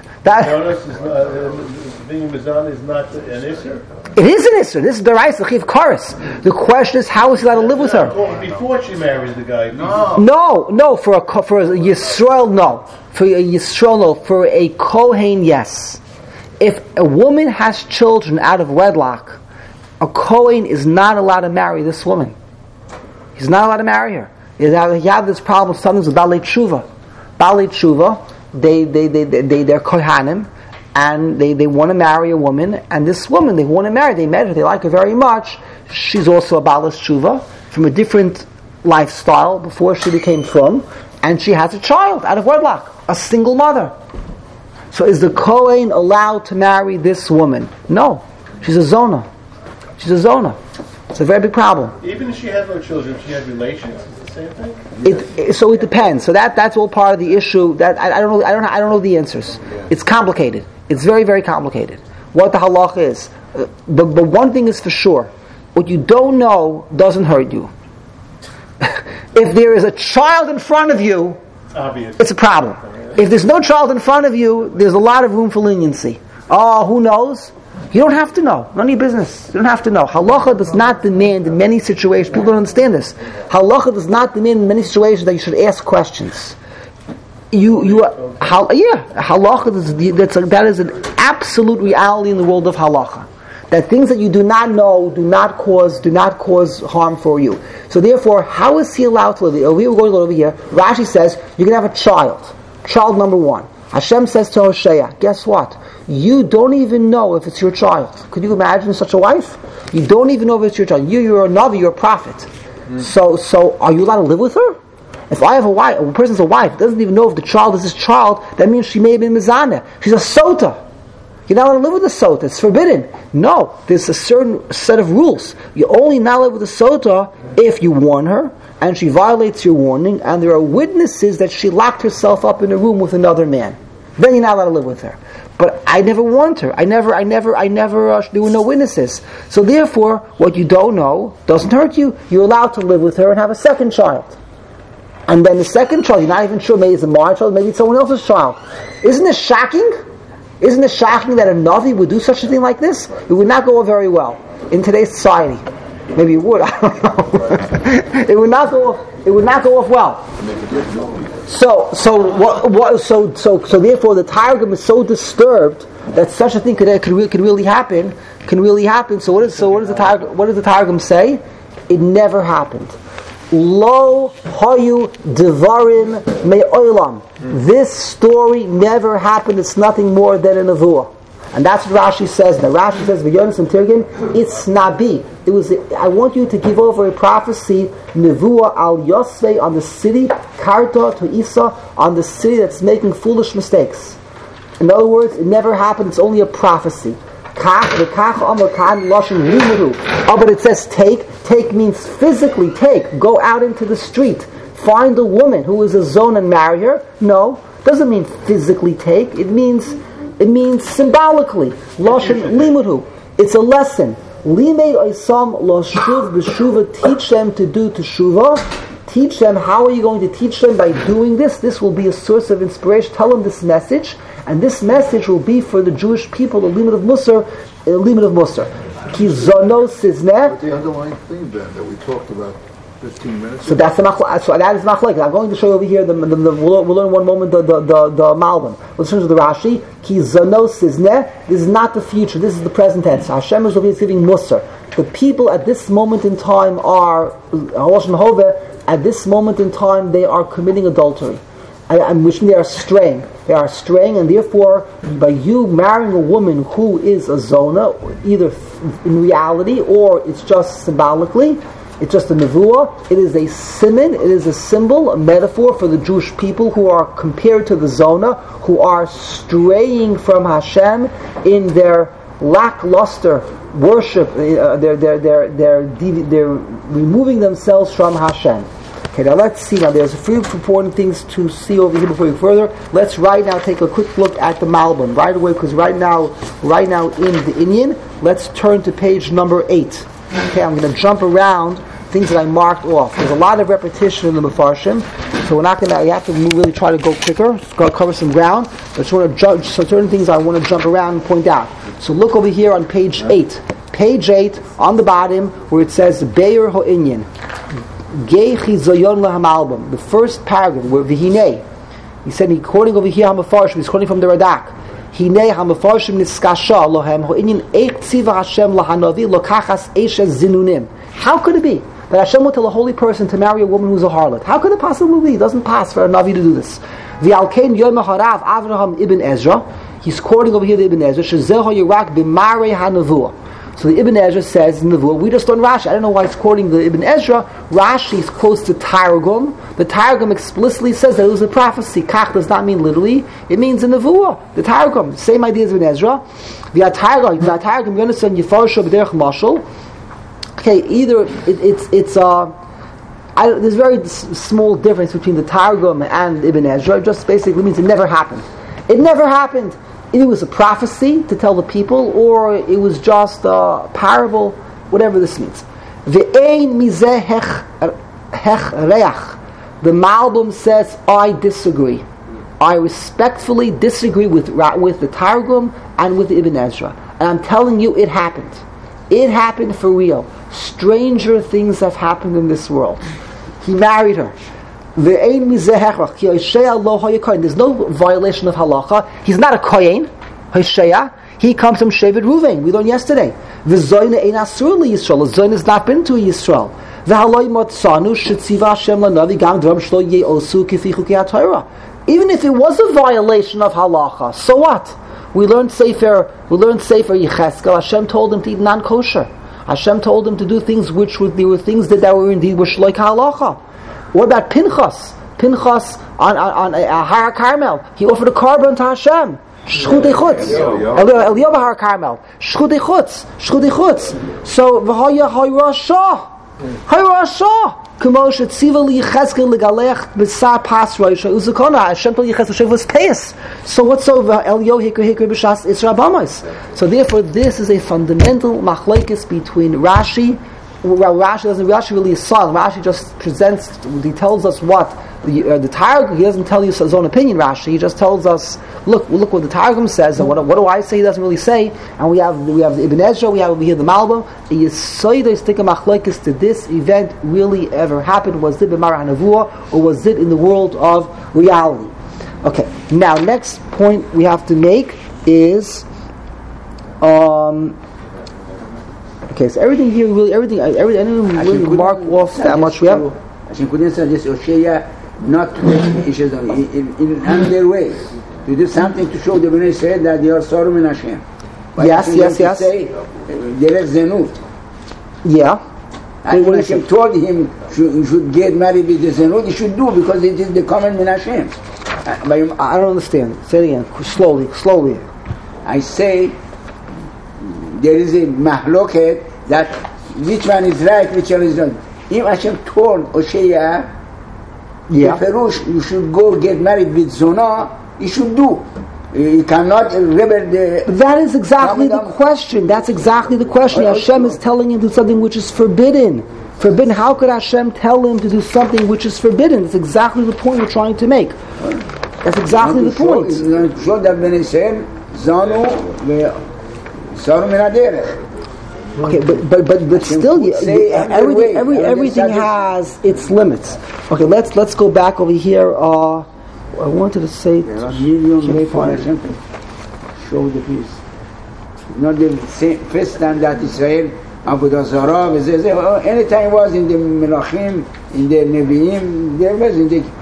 Being mizan is not an issue. It is an issue. This is the rice, the chiv karis. The question is, how is he allowed to live with her? Before she marries the guy. No. For a Yisrael, no. For a Yisrael, no. For a Kohen, yes. If a woman has children out of wedlock, a Kohen is not allowed to marry this woman. He's not allowed to marry her. You have this problem sometimes with Balei Tshuva. Balei Tshuva, they're Kohanim, and they want to marry a woman, and this woman they want to marry, they met her, they like her very much. She's also a Balas Tshuva from a different lifestyle before she became from, and she has a child out of wedlock, a single mother. So is the Kohen allowed to marry this woman? No. She's a Zona. It's a very big problem. Even if she has no children, if she has relations, it's the same thing. So it depends. So that's all part of the issue. That I don't know the answers. It's complicated. It's very, very complicated. What the halacha is. But one thing is for sure: what you don't know doesn't hurt you. If there is a child in front of you, obvious, it's a problem. If there's no child in front of you, there's a lot of room for leniency. Oh, who knows? You don't have to know. None of your business. You don't have to know. Halacha does not demand in many situations. People don't understand this. Halacha does not demand in many situations that you should ask questions. Halacha that is an absolute reality in the world of halacha. That things that you do not know do not cause harm for you. So therefore, how is he allowed to live? We're going over here. Rashi says you can have a child. Child number one. Hashem says to Hosea, guess what? You don't even know if it's your child. Could you imagine such a wife? You don't even know if it's your child. You're a Navi, you're a prophet. So are you allowed to live with her? If I have a wife, a person's a wife, doesn't even know if the child is his child, that means she may have been mizaneh. She's a sota. You're not allowed to live with a sota. It's forbidden. No, there's a certain set of rules. You only not live with a sota if you warn her, and she violates your warning, and there are witnesses that she locked herself up in a room with another man. Then you're not allowed to live with her. But I never warned her. There were no witnesses. So therefore, what you don't know doesn't hurt you. You're allowed to live with her and have a second child. And then the second child, you're not even sure, maybe it's my child, maybe it's someone else's child. Isn't it shocking? Isn't it shocking that a Navi would do such a thing like this? It would not go very well in today's society. Maybe it would, I don't know. It would not go off well. So therefore the Targum is so disturbed that such a thing could really happen. So what does the Targum say? It never happened. Lo hayu devarim me'olam. This story never happened. It's nothing more than a nevuah. And that's what Rashi says. Now Rashi says, V'yonis and Tirgin, it's nabi. I want you to give over a prophecy, nevuah al Yosvei, on the city, karta to Isa, on the city that's making foolish mistakes. In other words, it never happened. It's only a prophecy. But it says take. Take means physically take. Go out into the street. Find a woman who is a zone and marry her. No, doesn't mean physically take. It means symbolically. Lashon limudu. It's a lesson. Limei oisam lashuv b'shuva. Teach them to do teshuva. Teach them. How are you going to teach them? By doing this. This will be a source of inspiration. Tell them this message, and this message will be for the Jewish people a limud of Musar. Ki zono sizneh. But the underlying thing, Ben, that we talked about 15 minutes ago. So that is machlek. I'm going to show you over here. We'll learn one moment the Malbim. Let's turn to the Rashi. Ki zono sizneh. This is not the future. This is the present tense. Hashem is giving Musar. The people at this moment in time are at this moment in time they are committing adultery. I'm wishing they are straying. They are straying, and therefore, by you marrying a woman who is a zona, either in reality or it's just symbolically, It's just a nevuah. It is a siman. It is a symbol, a metaphor for the Jewish people who are compared to the Zona, who are straying from Hashem in their lackluster worship. They're removing themselves from Hashem. Okay, now let's see. Now there's a few important things to see over here before we further. Let's right now take a quick look at the Malbim right away, because right now in the Inyan, let's turn to page number 8. Okay, I'm going to jump around things that I marked off. There's a lot of repetition in the Mefarshim, so we're not going to. You have to really try to go quicker, cover some ground. But I just want to judge certain things I want to jump around and point out. So look over here on page 8. Page 8 on the bottom where it says Be'er Ho'inyan. The first paragraph, where V'hinei, he said, he's quoting over here HaMefarshim, he's quoting from the Radak. Hinei HaMefarshim niskasha lohem ho'inyan eich tziva Hashem lahanavi lokachas eshes zinunim. How could it be that Hashem will tell a holy person to marry a woman who's a harlot? How could it possibly be? It doesn't pass for a Navi to do this. V'alkein yom harav Avraham ibn Ezra, he's quoting over here the Ibn Ezra, shezeh ha'yirak b'marei ha'nevuah. So the Ibn Ezra says in the Nevuah, we just learned Rashi. I don't know why he's quoting the Ibn Ezra. Rashi quotes the Targum. The Targum explicitly says that it was a prophecy. Kach does not mean literally. It means in the Nevuah. The Targum, same idea as Ibn Ezra. The Targum, you understand, Yefarsha b'derech mashal. Okay, either there's very small difference between the Targum and Ibn Ezra. It just basically means it never happened. It never happened. It was a prophecy to tell the people, or it was just a parable, whatever this means. Ve'ein mizeh hech. The Malbim says, I disagree. I respectfully disagree with the Targum and with the Ibn Ezra. And I'm telling you, it happened. It happened for real. Stranger things have happened in this world. He married her. There's no violation of halacha. He's not a kohen. He comes from Shevet Ruvain. We learned yesterday. The zoyne ein asur liyisrael. The zoyne has not been to Yisrael. Even if it was a violation of halacha, so what? We learned Sefer Yecheskel. Hashem told him to eat non-kosher. Hashem told him to do things which were things that were indeed shloik halacha. What about Pinchas? Pinchas on Har Carmel, he offered a carbon to Hashem. Shchudei chutz. Eliyahu Har Carmel. Shchudei chutz. So v'haya hayrasha. K'mo shetziva liyechezkel legalech b'sar pas roisha uzakona. Hashem told Yechezkel was payas. So what's over Eliyahu hikri b'shas Isra B'amas? So therefore, this is a fundamental machlekes between Rashi. Well, Rashi really is silent. Rashi just presents, he tells us what the Targum. He doesn't tell you his own opinion. Rashi, he just tells us, look what the Targum says, and what do I say? He doesn't really say. And we have the Ibn Ezra, we have over here the Malbim. Did this event really ever happen? Was it b'mar ha'nevuah, or was it in the world of reality? Okay. Now, next point we have to make is. Okay, so everything here, I didn't really mark off that much. We have. Hashem couldn't suggest Hosea not to make issues in another way, to do something to show the Bnei Israel that they are sorry in Hashem. But Yes. Say, there is zenut. Yeah. And when Hashem told him he should get married with the zenut, he should do, because it is the command in Hashem. I don't understand. Say it again, slowly. I say there is a mahloket that which one is right, which one is wrong. If Hashem told Hosea, Ferush, you should go get married with Zonah, he should do. You cannot rebel the... That is exactly the question. That's exactly the question. Hashem is telling him to do something which is forbidden. Forbidden. How could Hashem tell him to do something which is forbidden? That's exactly the point we're trying to make. That's exactly the point. Show that when he said, Zanu, Saru min haderech. Okay, but still, everything has its limits. Okay, let's go back over here. I wanted to say. Show the peace. Not the first time that Israel Avodah Zarah. Anytime it was in the Melachim, in the Nevi'im, there was in the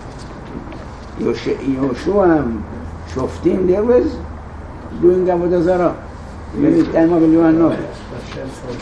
Yoshua, Shoftim, there was doing Avodah Zarah. Many time of you know.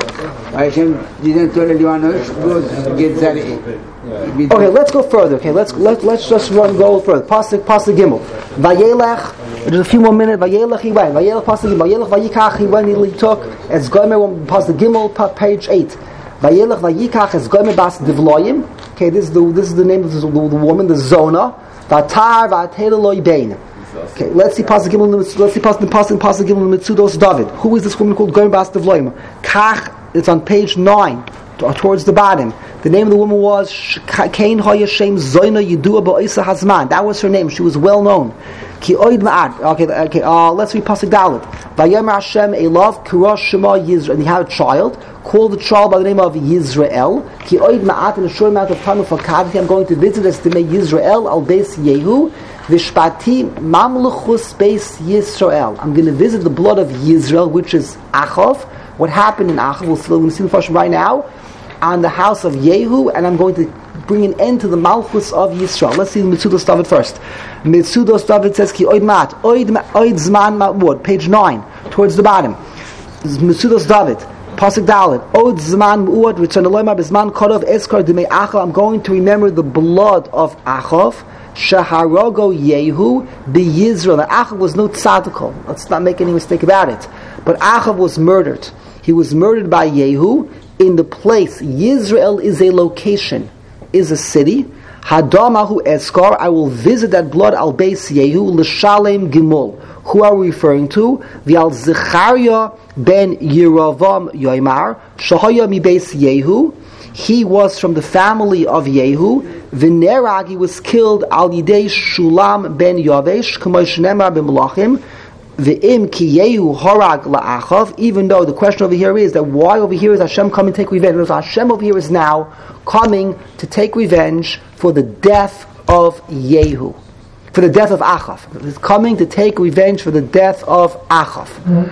Hashem didn't tell anyone else, go get Zari. Okay, let's go further. Okay, let's just go further. Pasuk Gimel. Vayelech. There's a few more minutes. Vayelech he went. Vayelech Pasuk Gimel. Vayelech Vayikach he went. He took. It's Gomer Pasuk Gimel page 8. Vayelech Vayikach is Gomer Bas Divloyim. Okay, this is the name of the woman, the Zona. Vatar Vateloi Bain. Okay, let's see Pasuk Gimel. Let's see Pasuk Gimel Mitzudos David. Who is this woman called Gomer Bas Divloyim? Kach. It's on page 9, towards the bottom. The name of the woman was Kain Hayashem Zoina Yidua Ba'isa Hazman. That was her name. She was well known. Ki Oid Ma'ad. Okay. Let's read Pasuk Dalet. Vayomer Hashem Elav Kira Shema Yisrael. And he had a child. Called the child by the name of Yisrael. Ki Oid Ma'ad. In a short amount of time of Fakadti, I'm going to visit us to make Yisrael al Beis Yehu. Vishpati Mamluchus Beis Yisrael. I'm going to visit the blood of Yisrael, which is Achav. What happened in Achav, we'll see the first right now, on the house of Yehu, and I'm going to bring an end to the Malchus of Yisrael. Let's see the Mitzudos David first. Mitzudos David says, Ki oid mat, oid zman ma'ud, page 9, towards the bottom. Mitzudos David, Pasuk Dalet, oid zman ma'ud, return Elohim b'zman kodov eskar d'mei Achav. I'm going to remember the blood of Achav, Shaharago Yehu b'Yisrael. Now Achav was no tzadikol. Let's not make any mistake about it. But Achav was murdered. He was murdered by Yehu in the place. Yisrael is a location, is a city. Hadamahu Eskar. I will visit that blood al Beis Yehu l'shalem Gimul. Who are we referring to? The al Zechariah ben Yeravam Yoimar Shahaya mi Beis Yehu. He was from the family of Yehu. V'nerag, he was killed al Yidei Shulam ben Yavesh K'mo shnemar b'Melachim. V'im ki Yehu harag la'achav. Even though the question over here is that why over here is Hashem coming to take revenge? Because Hashem over here is now coming to take revenge for the death of Yehu, for the death of Achav. He's coming to take revenge for the death of Achav.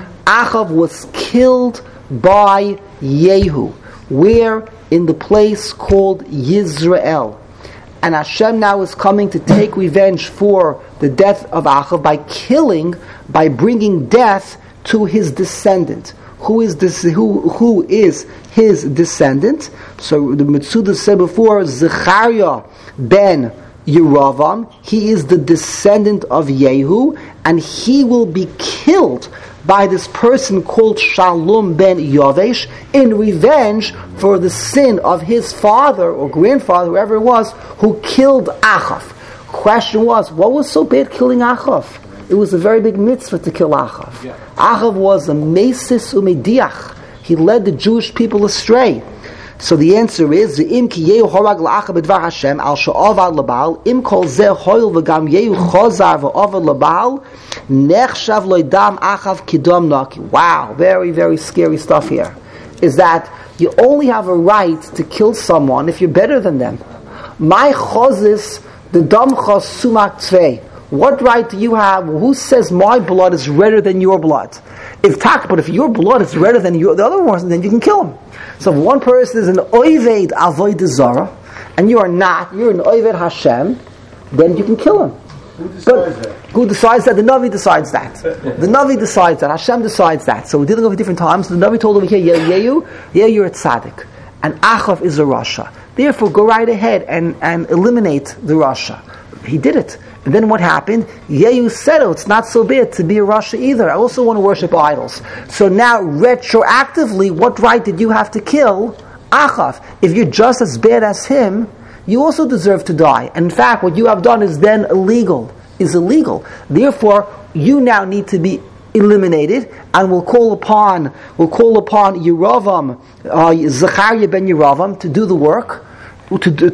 Achav was killed by Yehu. Where? In the place called Yisrael. And Hashem now is coming to take revenge for the death of Achav by bringing death to his descendant. Who is this? Who is his descendant? So the Mitzuda said before, Zechariah ben Yeravam. He is the descendant of Yehu, and he will be killed by this person called Shalom ben Yavesh in revenge for the sin of his father or grandfather, whoever it was, who killed Achav. Question was, what was so bad killing Achav? It was a very big mitzvah to kill Achav. Yeah. Achav was a mesis umediach. He led the Jewish people astray. So the answer is, Im ki Yehu horag la'achav b'dvar Hashem al she'avad labal im kol zeh hoil v'gam Yehu chozar v'avad labal nechshav lo'idam achav kidom naki. Wow, very, very scary stuff here. Is that you only have a right to kill someone if you're better than them. My chozis the dam chos sumak tzvei. What right do you have? Who says my blood is redder than your blood? But if your blood is redder than the other one's, then you can kill him. So if one person is an oived avodah zara, and you are not, you're an oived Hashem, then you can kill him. Who decides that? Who decides that? The Navi decides that. The Navi decides that. Hashem decides that. So we're dealing with different times. The Navi told over here, Yehu, you're a tzaddik, and Achav is a rasha. Therefore, go right ahead and eliminate the rasha. He did it. And then what happened? Yehu said, it's not so bad to be a rasha either. I also want to worship idols. So now, retroactively, what right did you have to kill Achav? If you're just as bad as him, you also deserve to die. And in fact, what you have done is then illegal. Therefore, you now need to be eliminated, and we'll call upon Yeravam, Zechariah ben Yeravam, to do the work. To be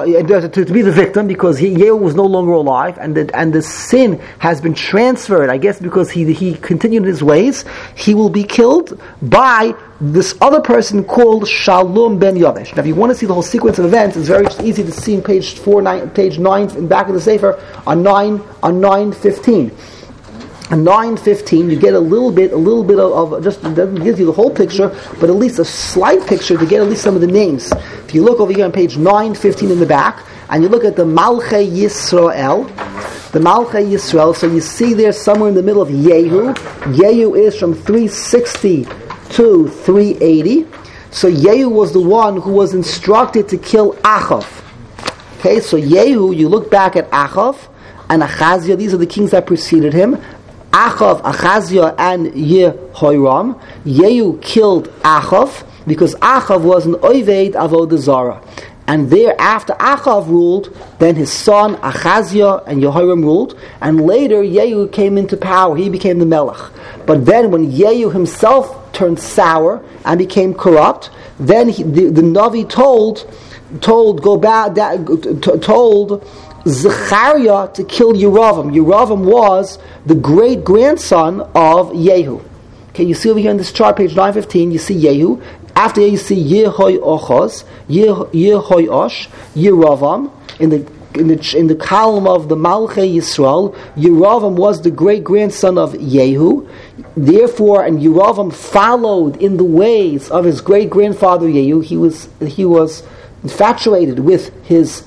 the victim, because Yehu was no longer alive, and the sin has been transferred. I guess because he continued in his ways, he will be killed by this other person called Shalom ben Yavesh. Now, if you want to see the whole sequence of events, it's very easy to see in page 9 in back of the Sefer on 9:15. On 9:15, you get a little bit of just, it doesn't give you the whole picture, but at least a slight picture to get at least some of the names. If you look over here on page 9:15 in the back, and you look at the Malchei Yisrael, so you see there somewhere in the middle of Yehu. Yehu is from 360 to 380. So Yehu was the one who was instructed to kill Achav. Okay, so Yehu, you look back at Achav and Achaziah, these are the kings that preceded him. Achav, Achaziah, and Yehoram. Yehu killed Achav because Achav was an Oved Avodah Zarah. And there, after Achav ruled, then his son Achaziah and Yehoram ruled, and later Yehu came into power. He became the Melech. But then when Yehu himself turned sour and became corrupt, then the Navi told Zechariah to kill Yeravam. Yeravam was the great-grandson of Yehu. Okay, you see over here in this chart, page 915, you see Yehu. After you see Yehoiachaz, Yehoiash, Yeravam. In the column of the Malchei Yisrael, Yeravam was the great-grandson of Yehu. Therefore, and Yeravam followed in the ways of his great-grandfather Yehu. He was infatuated with his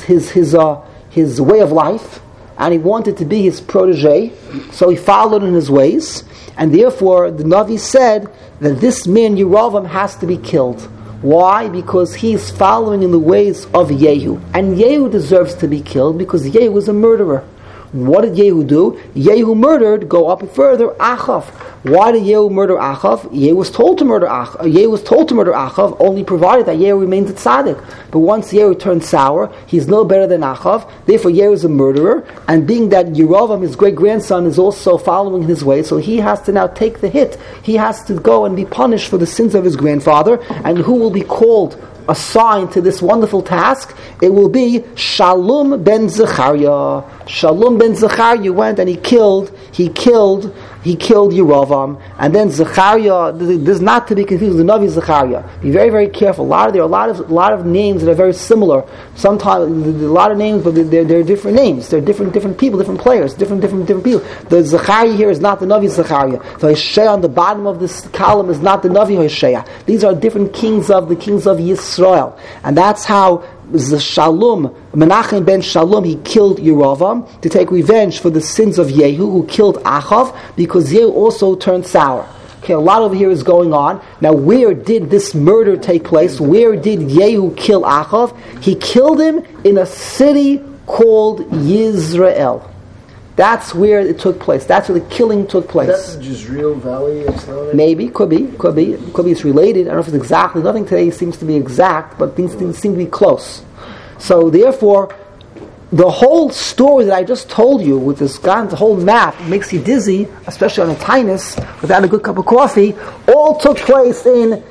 way of life, and he wanted to be his protege, so he followed in his ways, and therefore the Navi said that this man Yeravam has to be killed. Why? Because he's following in the ways of Yehu, and Yehu deserves to be killed because Yehu was a murderer. What did Yehu do? Yehu murdered, go up further, Achav. Why did Yehu murder Achav? Yehu was told to murder Achav, only provided that Yehu remains a tzaddik. But once Yehu turned sour, he's no better than Achav. Therefore, Yehu is a murderer. And being that Yeravam, his great-grandson, is also following his way, so he has to now take the hit. He has to go and be punished for the sins of his grandfather. And who will be called, assigned to this wonderful task? It will be Shalom ben Zechariah. Shalom ben Zechariah went and he killed Yeravam, and then Zechariah. This is not to be confused with the Navi Zechariah. Be very, very careful. There are a lot of names that are very similar. Sometimes a lot of names, but they're different names. They're different people, different players, different people. The Zechariah here is not the Navi Zechariah. The Hoshea on the bottom of this column is not the Navi Hoshea. These are different kings of Yisrael, and that's how Shalom, Menachem ben Shalom, he killed Yeravam to take revenge for the sins of Yehu, who killed Achav, because Yehu also turned sour. Okay, a lot over here is going on. Now, where did this murder take place? Where did Yehu kill Achav? He killed him in a city called Yisrael. That's where it took place. That's where the killing took place. That's the Jezreel Valley. Maybe, could be. It's related. I don't know if it's exactly. Nothing today seems to be exact, but things seem to be close. So, therefore, the whole story that I just told you with this guy, the whole map, makes you dizzy, especially on a tinus, without a good cup of coffee, all took place in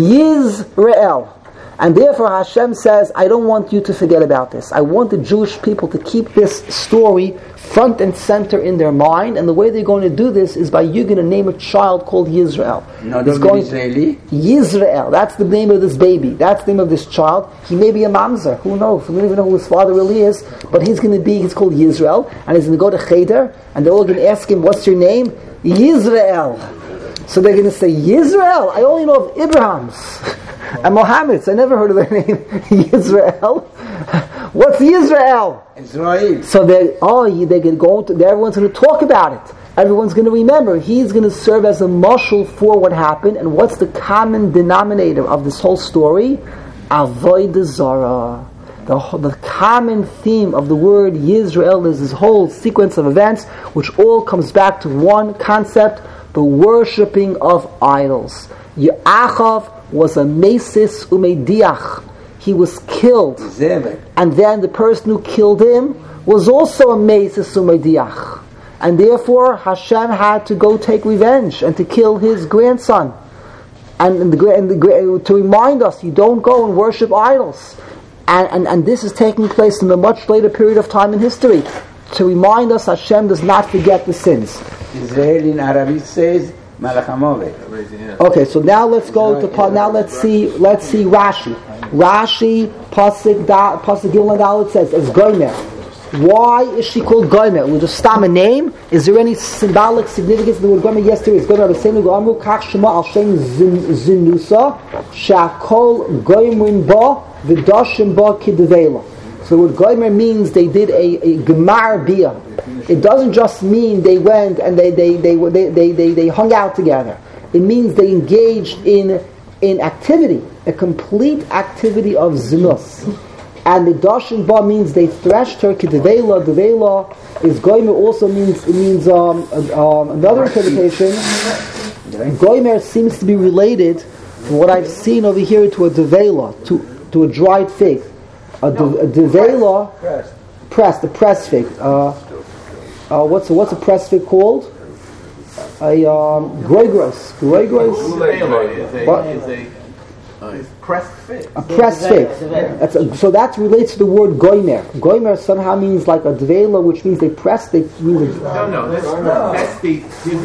Yisrael. And therefore Hashem says, I don't want you to forget about this. I want the Jewish people to keep this story front and center in their mind, and the way they're going to do this is by you're going to name a child called Yisrael. Not only Israeli? Yisrael. That's the name of this baby. That's the name of this child. He may be a mamzer. Who knows? We don't even know who his father really is, but he's called Yisrael, and he's going to go to Cheder, and they're all going to ask him, what's your name? Yisrael. So they're going to say, Yisrael, I only know of Abraham's and Mohammed's. I never heard of their name. Yisrael. What's Yisrael? Israel. So everyone's going to talk about it. Everyone's going to remember. He's going to serve as a mashal for what happened. And what's the common denominator of this whole story? Avodah Zarah. The common theme of the word Yisrael is this whole sequence of events, which all comes back to one concept: the worshipping of idols. Achav was a mesis umediach. He was killed. And then the person who killed him was also a mesis umediach. And therefore Hashem had to go take revenge and to kill his grandson. And to remind us, you don't go and worship idols. And this is taking place in a much later period of time in history. To remind us, Hashem does not forget the sins. Israel in Arabic says, okay, so now let's go to let's see Rashi. Rashi Pasuk Gimel Dalet says it's Gomer. Why is she called Gomer? With a stam a name? Is there any symbolic significance in the word Gomer? Yes, there is. Gomer Rabbeinu Gomer Kach Shema Al Shem Zinusa Shakol Goymin Ba V'Dashim Ba Kidvela. So the word Gomer means they did a Gemar Bia. It doesn't just mean they went and they hung out together. It means they engaged in in activity, a complete activity of zinus. And the dashin ba means they threshed her. Kedevela, devela is goimer. Also means another interpretation. Goimer seems to be related, from what I've seen over here, to a devela, to a dried fig. A devela, pressed, a pressed fig. What's a pressed fig called? A groigros. Is pressed fig. A pressed fig. So that relates to the word goimer. Goimer somehow means like a dvela, which means they press. That's the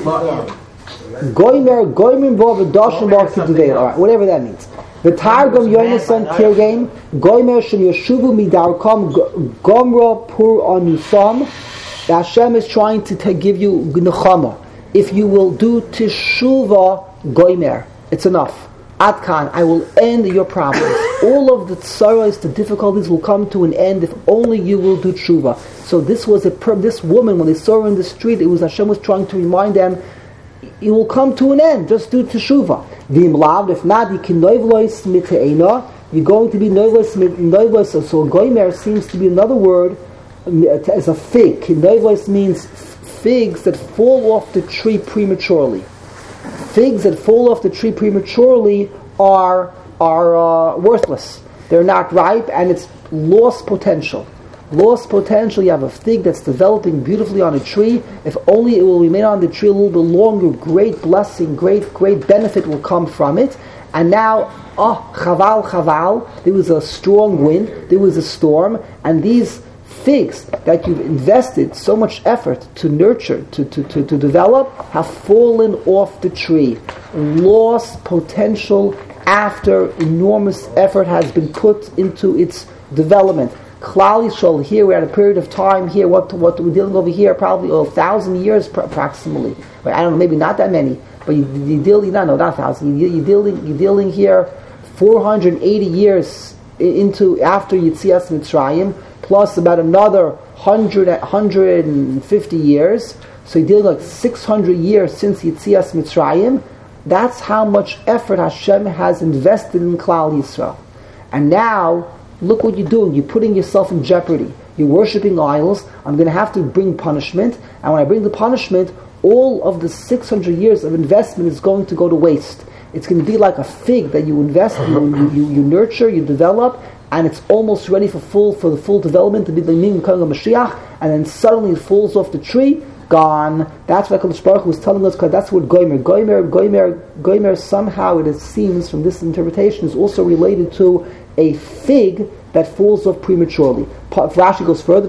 goimer bo v'dashim bo k'dvela. All right, whatever that means. The Targum Yonasan Kirgain goimer shem yeshuvu midarkam gomra pur anusam. Hashem is trying to give you nechama. If you will do teshuvah goimer, it's enough. Atkan, I will end your problems. All of the sorrows, the difficulties will come to an end if only you will do tshuva. So this was this woman, when they saw her in the street, it was Hashem was trying to remind them, it will come to an end, just do teshuva. V'im lav, if not, you can noivlois mite'ena, you're going to be noivlois. So goimer seems to be another word as a fig. Noivlois means figs that fall off the tree prematurely. Figs that fall off the tree prematurely are worthless. They're not ripe, and it's lost potential. Lost potential. You have a fig that's developing beautifully on a tree. If only it will remain on the tree a little bit longer, great blessing, great benefit will come from it. And now, chaval, there was a strong wind, there was a storm, and these figs that you've invested so much effort to nurture, to develop, have fallen off the tree. Lost potential after enormous effort has been put into its development. Klal Yisrael, here we're at a period of time here, what we're dealing over here, probably 1,000 years approximately. I don't know, maybe not that many, but you're dealing, not 1,000, you're dealing here 480 years into after Yetzias Mitzrayim, plus about another 150 years, so you're dealing like 600 years since Yetzias Mitzrayim. That's how much effort Hashem has invested in Klal Yisrael. And now, look what you're doing. You're putting yourself in jeopardy. You're worshipping idols. I'm going to have to bring punishment, and when I bring the punishment, all of the 600 years of investment is going to go to waste. It's going to be like a fig that you invest, you nurture, you develop, and it's almost ready for the full development to be the Mim Kang of Mashiach, and then suddenly it falls off the tree, gone. That's why HaKadosh Baruch Hu was telling us, because that's what Goimer somehow, it seems from this interpretation, is also related to a fig that falls off prematurely. Rashi goes further,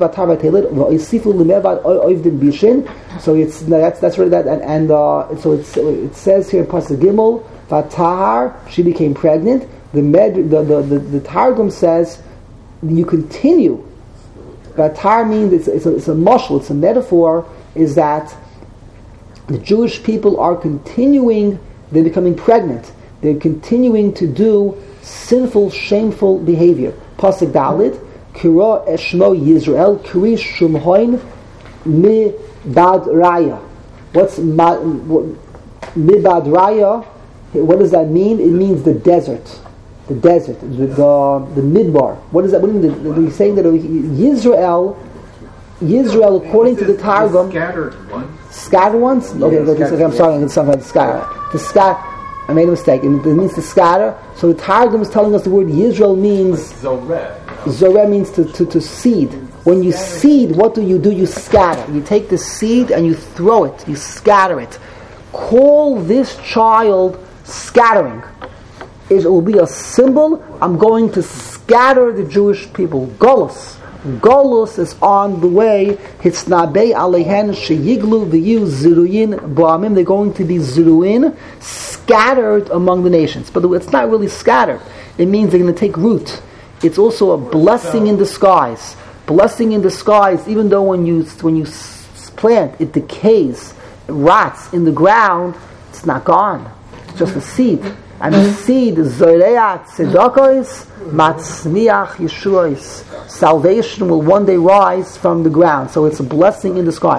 so that's really that, and so it says here in Pasuk Gimel, Vatahar, she became pregnant. The Targum says you continue. Vatar means it's a mashal, it's a metaphor, is that the Jewish people are continuing, they're becoming pregnant. They're continuing to do sinful, shameful behavior. Pasuk Dalit, Kira Eshmo Yisrael, Kiri Shumhoin Mi Bad Raya. What's Mi Bad Raya? What does that mean? It means the desert. The desert, the midbar. What is that? What are you saying that Yisrael, according to the Targum, scattered ones. Okay, I'm sorry, I'm talking about the scatter. I made a mistake. It means to scatter. So the Targum is telling us the word Yisrael means Zoreh means to seed. When you seed, what do? You scatter. You take the seed and you throw it. You scatter it. Call this child scattering. It will be a symbol. I'm going to scatter the Jewish people. Golus. Golus is on the way. Hitznabei alehen sheyiglu v'yu ziruyin ba'amim. They're going to be ziruin, scattered among the nations. But it's not really scattered. It means they're going to take root. It's also a blessing in disguise. Blessing in disguise. Even though when you plant, it decays, it rots in the ground. It's not gone. It's just a seed. And the seed, Zoreat Tzedakos, Matzmiach Yeshuos. Salvation will one day rise from the ground. So it's a blessing in disguise.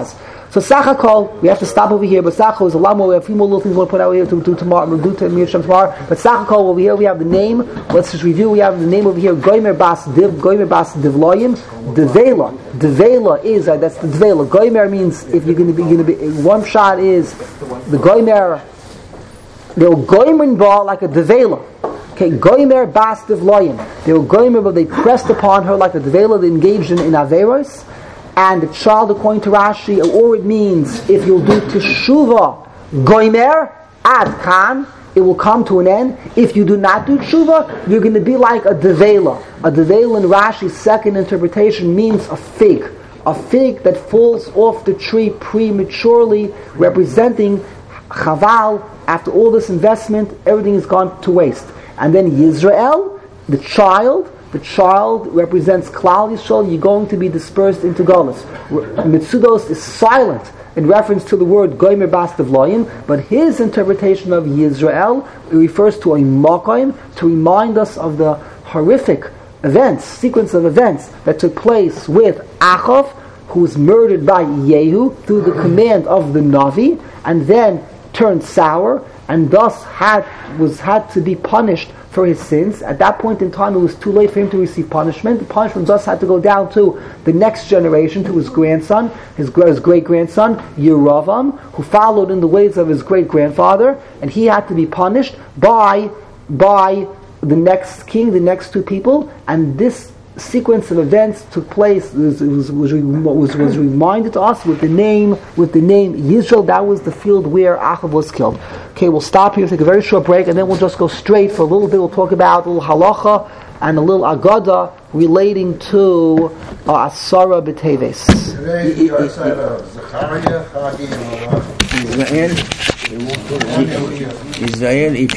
So Sachakol, we have to stop over here, but Sachakol is a lot more. We have a few more little things we want to put out here to do tomorrow. We'll do to Mir Shem tomorrow. But Sachakol over here, we have the name. Let's just review. We have the name over here. Goymer Bas Divloyim. Devela. Devela is that's the Devela. Goymer means if you're going to be. One shot is the Goymer. They'll Goymer ball like a Devela. Okay, Goymer Bas Divloyim. They were Goymer, but they pressed upon her like a Devela. They engaged in Averos. And the child, according to Rashi, or it means if you'll do Teshuvah, Goymer, Ad Kan, it will come to an end. If you do not do Teshuvah, you're going to be like a Devela. A Devela in Rashi's second interpretation means a fig. A fig that falls off the tree prematurely, representing Chaval. After all this investment, everything has gone to waste. And then Yisrael, the child represents Klal Yisrael. You're going to be dispersed into Golus. Mitzudos is silent in reference to the word Goymer Bas Divloyim, but his interpretation of Yisrael refers to a Makayim to remind us of the horrific sequence of events that took place with Achav, who was murdered by Yehu through the command of the Navi, and then turned sour, and thus had to be punished for his sins. At that point in time, it was too late for him to receive punishment. The punishment thus had to go down to the next generation, to his grandson, his great-grandson, Yeravam, who followed in the ways of his great-grandfather, and he had to be punished by the next king, the next two people, and this sequence of events took place, was reminded to us with the name Yisrael. That was the field where Achav was killed. Okay, we'll stop here, take a very short break, and then we'll just go straight for a little bit. We'll talk about a little halacha and a little agada relating to Asara B'Teves. Israel,